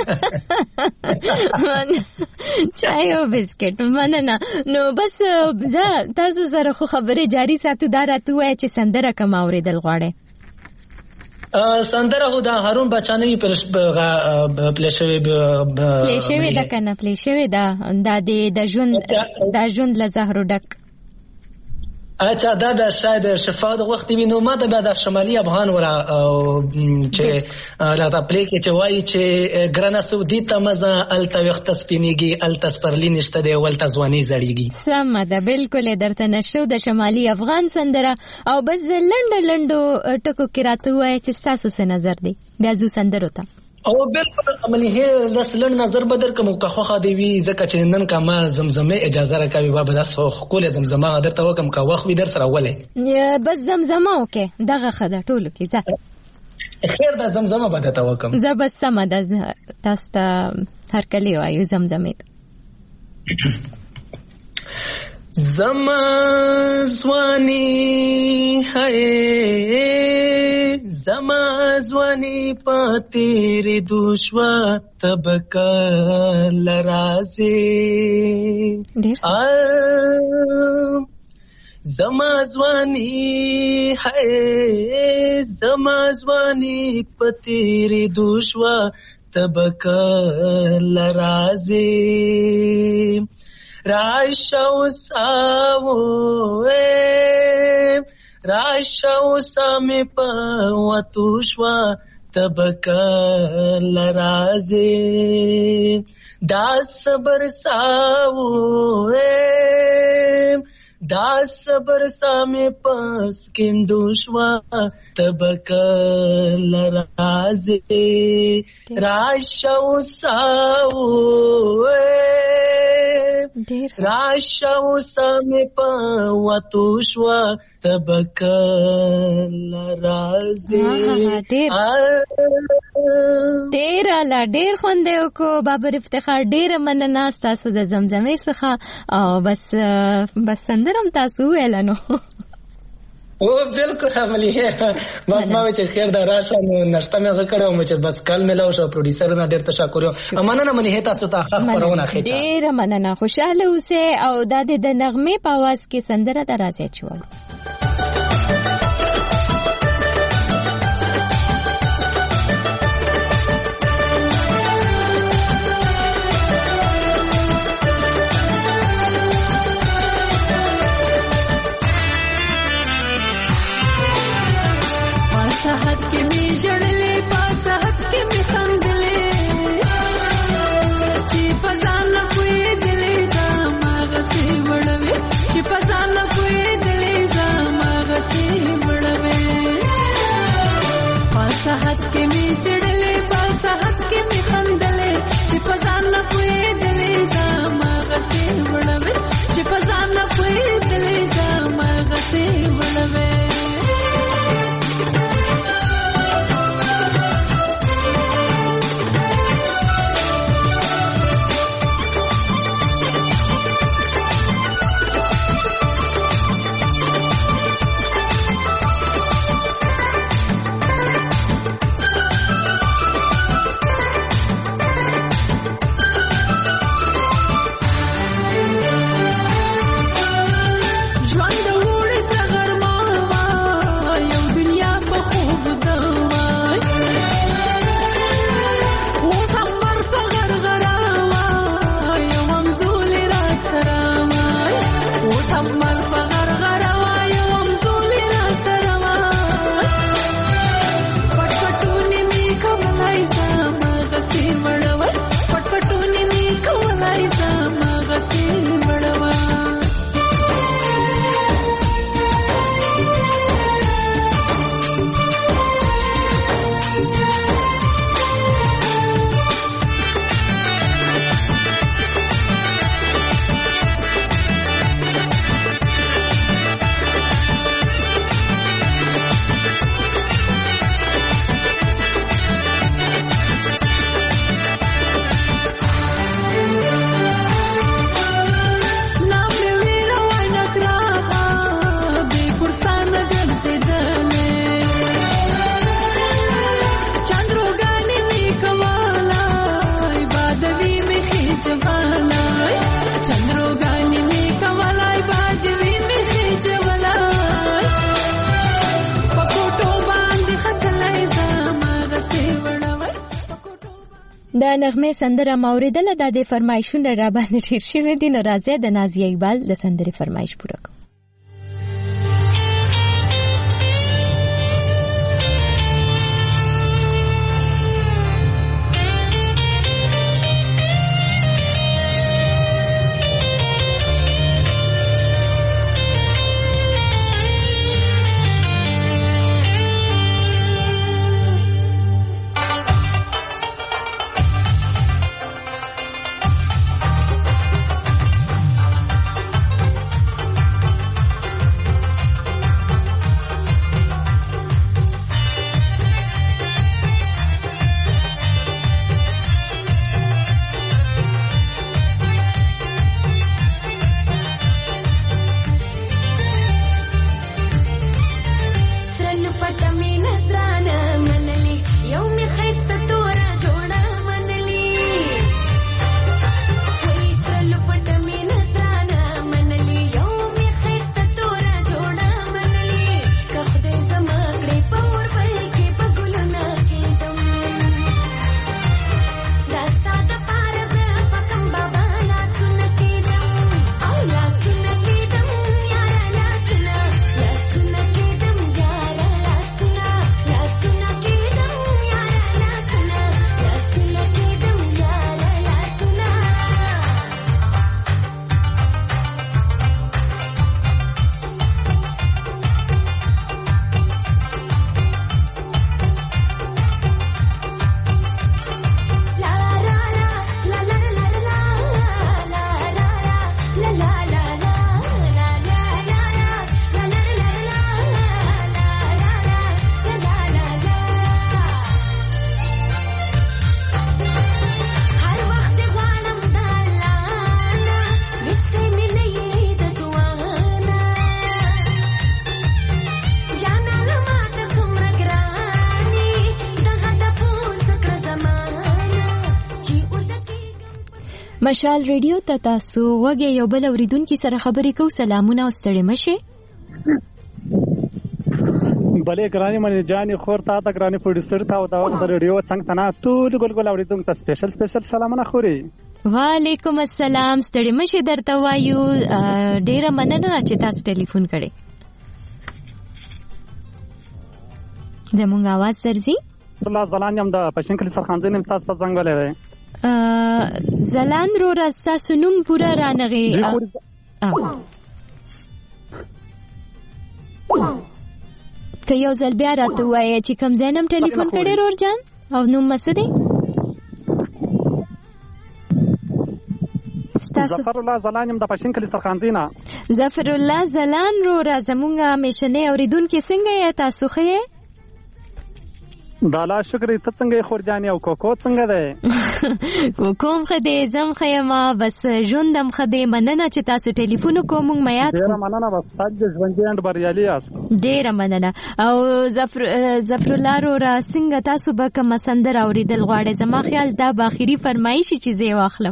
چای او بسکټ مننه نو بس زه تاسو سره خو خبره جاری ساتو دا راته وای چې سندره کوم اوریدل غواړي
سندره خو دا هارون بچانی پلیشوي
دا کنه پلیشوي دا د ژوند له زهرو ډک
اچھا دا شاید شفا د وخت وینو ما د بعد شمالي افغان ورا چې راته پلی کې چې وایي چې ګرانه سعودي ته مزه الته وخت سپینیږي الته سپرلی نشته دی ولته ځواني زړیږي
سم ده بالکل درته نشو د شمالي افغان سندره او بس لندو ټکو کې راته وایي چې تاسو څه نظر دی بیا زو سندرو ته
او بالکل عملیه لسلن نظر بدر کوم که خو دی وی زکه چې نن کا ما زمزمه اجازه راکوي بابا د سو خپل زمزمه درته وکم کا وخت وی در سره ولې
بس زمزمه اوکي دغه خده ټولو کې
زه خیر د زمزمه بده تا وکم
زه بس سم د تاسو ته هر کلی وایو زمزمه
زما ځواني ہے زما ځواني پاتیر دوشوا تبکا لرازي زما ځواني ہے زما ځواني پاتیر دوشوا تبکا لرازي راشاو سامي په وتوشوا تبکا لرازي دا صبر سامي پس کندوشوا تبکا لرازي راشاو سامي په وتوشوا تبکا لرازي
ډیر خوندې کو بابر افتخار ډیر مننه تاسو د زمزمې څخه او بس سندرم تاسو ویلنو
او بالکل عملی ہے بس ما چې خیر دا راشه نو نشته مې غکړم چې بس کال ملاو شو پروډوسر نه ډیر تشکر مننه منی هه تاسو ته حق پرونه خېچا
ډیر مننه خوشاله اوسه او د نغمه په आवाज کې سندره درازه چوم د نغمه سندره موریدله د فرمایشونه را باندې ډیر شوی دي نو راځي د نازیه اقبال د سندرې فرمایش پوره کوم مشال ریډیو ته تاسو وګورئ یو بل اوریدونکو سره خبرې کوو. سلامونه او ستړي مشه.
بلې ګرانی منی جانی خور تا ته ګرانی پروډوسر تا او دا ریډیو څنګه تناس ټول ګل اوریدونکو ته سپیشل سلامونه خوري.
وعلیکم السلام. ستړي مشه درته وایو. ډیره مننه چې تاسو ټلیفون کړی. زمونږ आवाज درځي؟
الله زلان یم د پښینکلی سرخانځین تاسو په څنګه ولې
زلان رو راستا سنوم پورا رانغي. که یو ځل بیا راته وایې چې کوم ځای نم ټلیفون کړی رور جان او نوم څه دی؟
ظفر الله زلان یم د پښینکلی سرخانځینا.
ظفر الله زلان رو را زمونږ میشنې اوریدونکو څنګه یې تاسو خې؟
دالا شکر ته څنګه خور جانې او کوکو څنګه ده؟
کوم خدای زم خیمه بس ژوندم خدای مننه چې تاسو ټلیفون کوم میات.
ډیره مننه بس تاسو ژوندۍ اند بریالي یاست.
ډیره مننه. او ظفر الله رو را څنګه تاسو به کوم سندر اوریدل غواړئ؟ زما خیال دا به اخیری فرمایشي چې زه واخلم.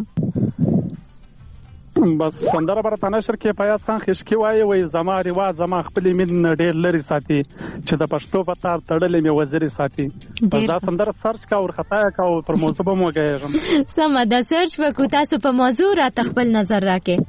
بس سندره برته نشر کې پیاز خان خشکی وای زما رواج زما خپل مين ډېر لري ساتي چې د پښتو په تار تړلې مې وزري ساتي. دا سندره سرچ کا او خطا کا او پر موضوع به موګم
سم دا سرچ وکړو. تاسو په موضوع را خپل نظر راکې.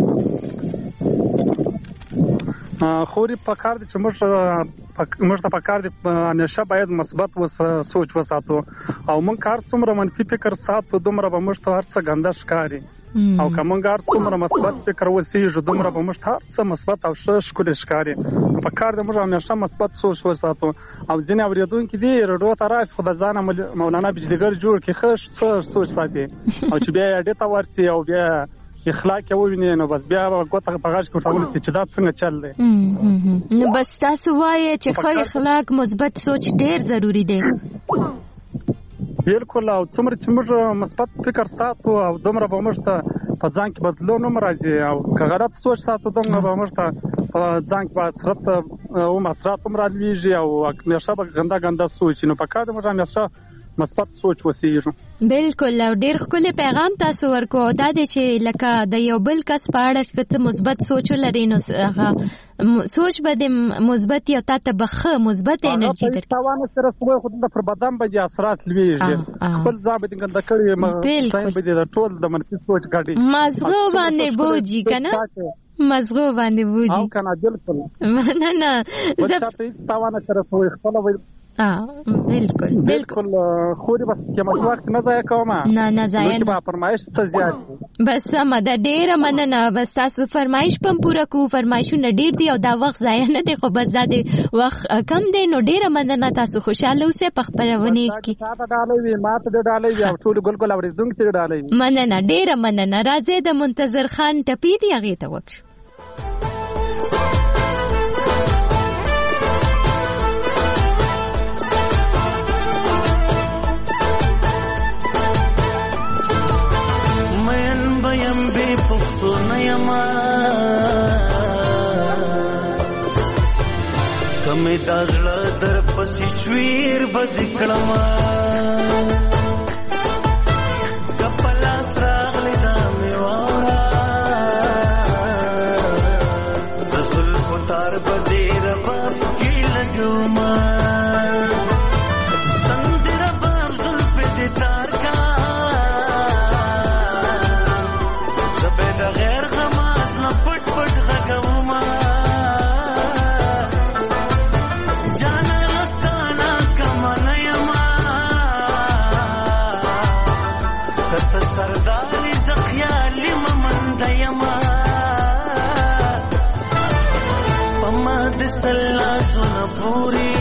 خوري په کار دي چې موږ ته په کار دي همیشه باید مثبت سوچ وساتو او موږ کار څومره منفي فکر ساتو دومره به موږ ته هر څه ګنده ښکاري. او کومګار څومره مثبت فکر وسیږي دومره به موږ هر څه مثبت او ښکلي ښکاري. په کار د موږ همیشه مثبت سوچ وساتو. او ځینې اوریدونکي دي رډو ته راځي خو د ځانه مولانا بجلیګر جوړ کې ښه سوچ ساتي او چې بیا یې ډېته ورسي او بیا اخلاق یې وویني نو بس بیا ګوته په غاښ کې ورته چې دا څنګه چل دی.
نو بس تاسو وایئ چې ښه اخلاق مثبت سوچ ډېر ضروري دی.
بالکل. او څومره چې موږ مثبت فکر ساتو او دومره به موږ ته په ځان کې بدلون هم راځي او که غلط سوچ ساتو دومره به موږ ته په ځان کې به اثرات هم رالویږي او همیشه به ګنده سوچ نو په کار د موږ همیشه مثبت سوچ وسیږي.
بالکل. او ډېر ښکلی پیغام تاسو ورکو دا دی چې لکه د یو بل کس په اړه که ته مثبت سوچ ولرې نو سوچ به د مثبت یا تا ته به ښه مثبت انرژي درکړي.
تاوان سره سوی خو د پر بدن باندې اثرات لویږي. خپل ځان به ګنده کړي ځان به د ټول د منفي سوچ ګډي
مزغو باندې بوجي کنه مزغو باندې بوجي
او کنه. بالکل
نه
تاوان سره سوی خپل
بالکل
خوري بس کوم وخت نه ضایع کوم.
نه ضایع
نه فرمایش څه زیات
بس سم ده. ډیره مننه. بس تاسو فرمایش پم پوره کو. فرمایشونه ډیر دي او دا وخت ضایع نه دی خو بس دا دی وخت کم دی. نو ډیره مننه. تاسو خوشاله اوسئ په خپرونه کې.
تاسو ډالۍ وي ماته ډالۍ وي او ټول ګل اوریدونکو ته ډالۍ وي.
مننه ډیره مننه. راځي د منتظر خان ټپی دی هغه ته وکړو.
کمې دا زړه در پسې چویر بد کړما کپلا سراغلی دا مې واورا د زلفو تار به دې رباب کې لګوما تندې رباب زلفې دې تار کا زه به د غیر غماز نه پټ پټ غږوما سرداري زخيالي ممند يما پما د سلا سن پوری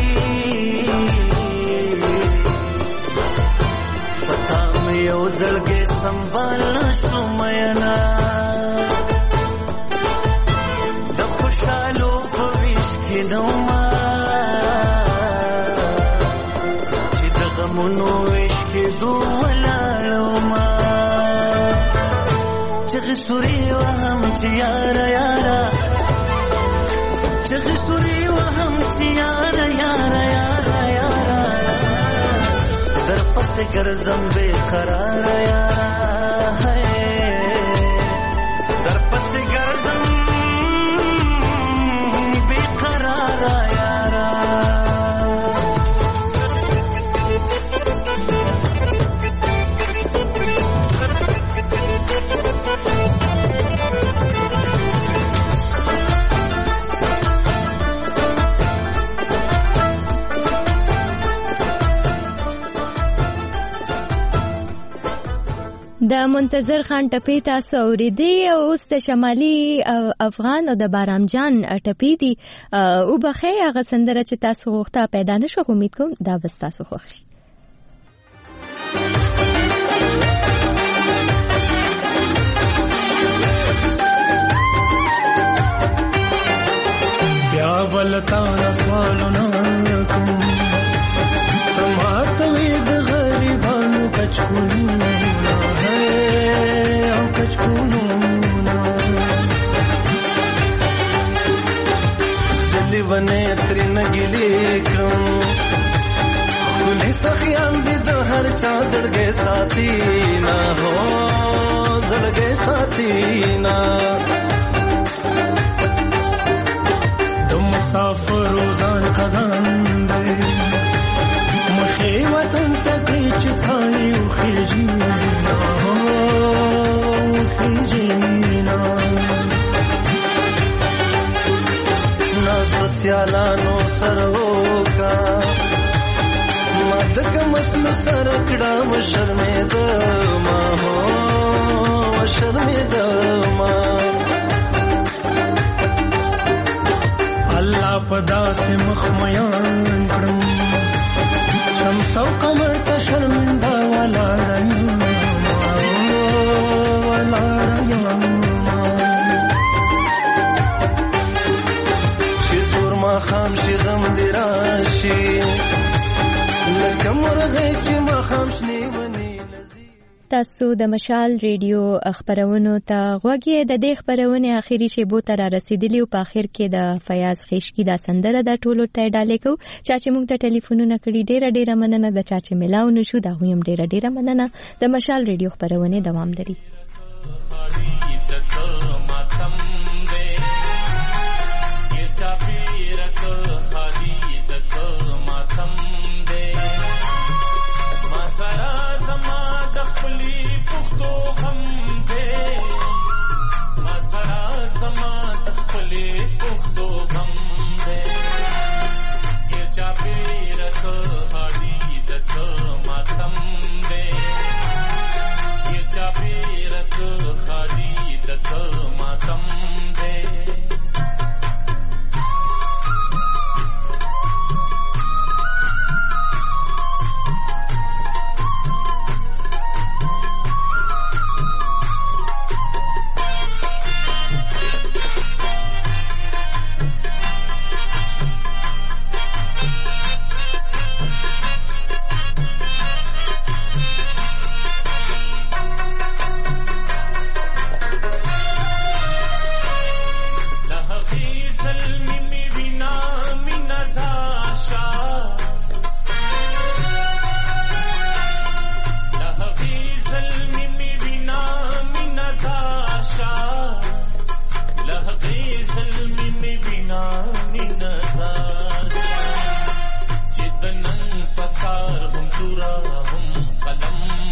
پتا مې یو زړګې سنبال شو مینا د خوشالو په ویش کې نوما چې د غمونو ویش کې دوه چغی سوری وهم چی یارا یارا چغی سوری وهم چی یارا یارا یارا یارا در پس گرزم بے قرار یارا
د منتظر خان ټپې تاسو اورېدې او اوس د شمالي افغان او د بارام جان ټپې دي او بخې هغه سندره چې تاسو غوښته پیدا نشو. امید کوم دا بس تاسو خوښ شي.
بیا بلتا سوالونه کوم تماته وي د غریبانو کچکولونه او کچکولونه زلی ونه ترنه ګلې کړم خولي سخیان دي د هر چا زړګي ساتي نه هو زړګي ساتي نه مسافر روزان قدم دی مخی وطن تکی چی سانی و خیجینا ناز سیالانو سروکا مدک مسلو سرکڑا و شرمید ما ہو و شرمید ما الله پدا سے مخمیان کرم شمس و قمر تا شرمندہ والا ریا چی دور ما خام شی غم دی راشی لکم مرغی چی ما خام شنی ونی
تاسو د مشال ریډیو خبرونو ته غوږی د دې خبرونه اخیری شیبو ته را رسیدلی او په اخر کې د فیاض خشکی دا سندره د ټولو ته ډالې کو چې موږ ته ټلیفونونه کړي ډېر مننه د چا چې ملاو نشو دا هم ډېر مننه. د مشال ریډیو خبرونه دوام لري.
چیتنن پکار هم تورا هم قلم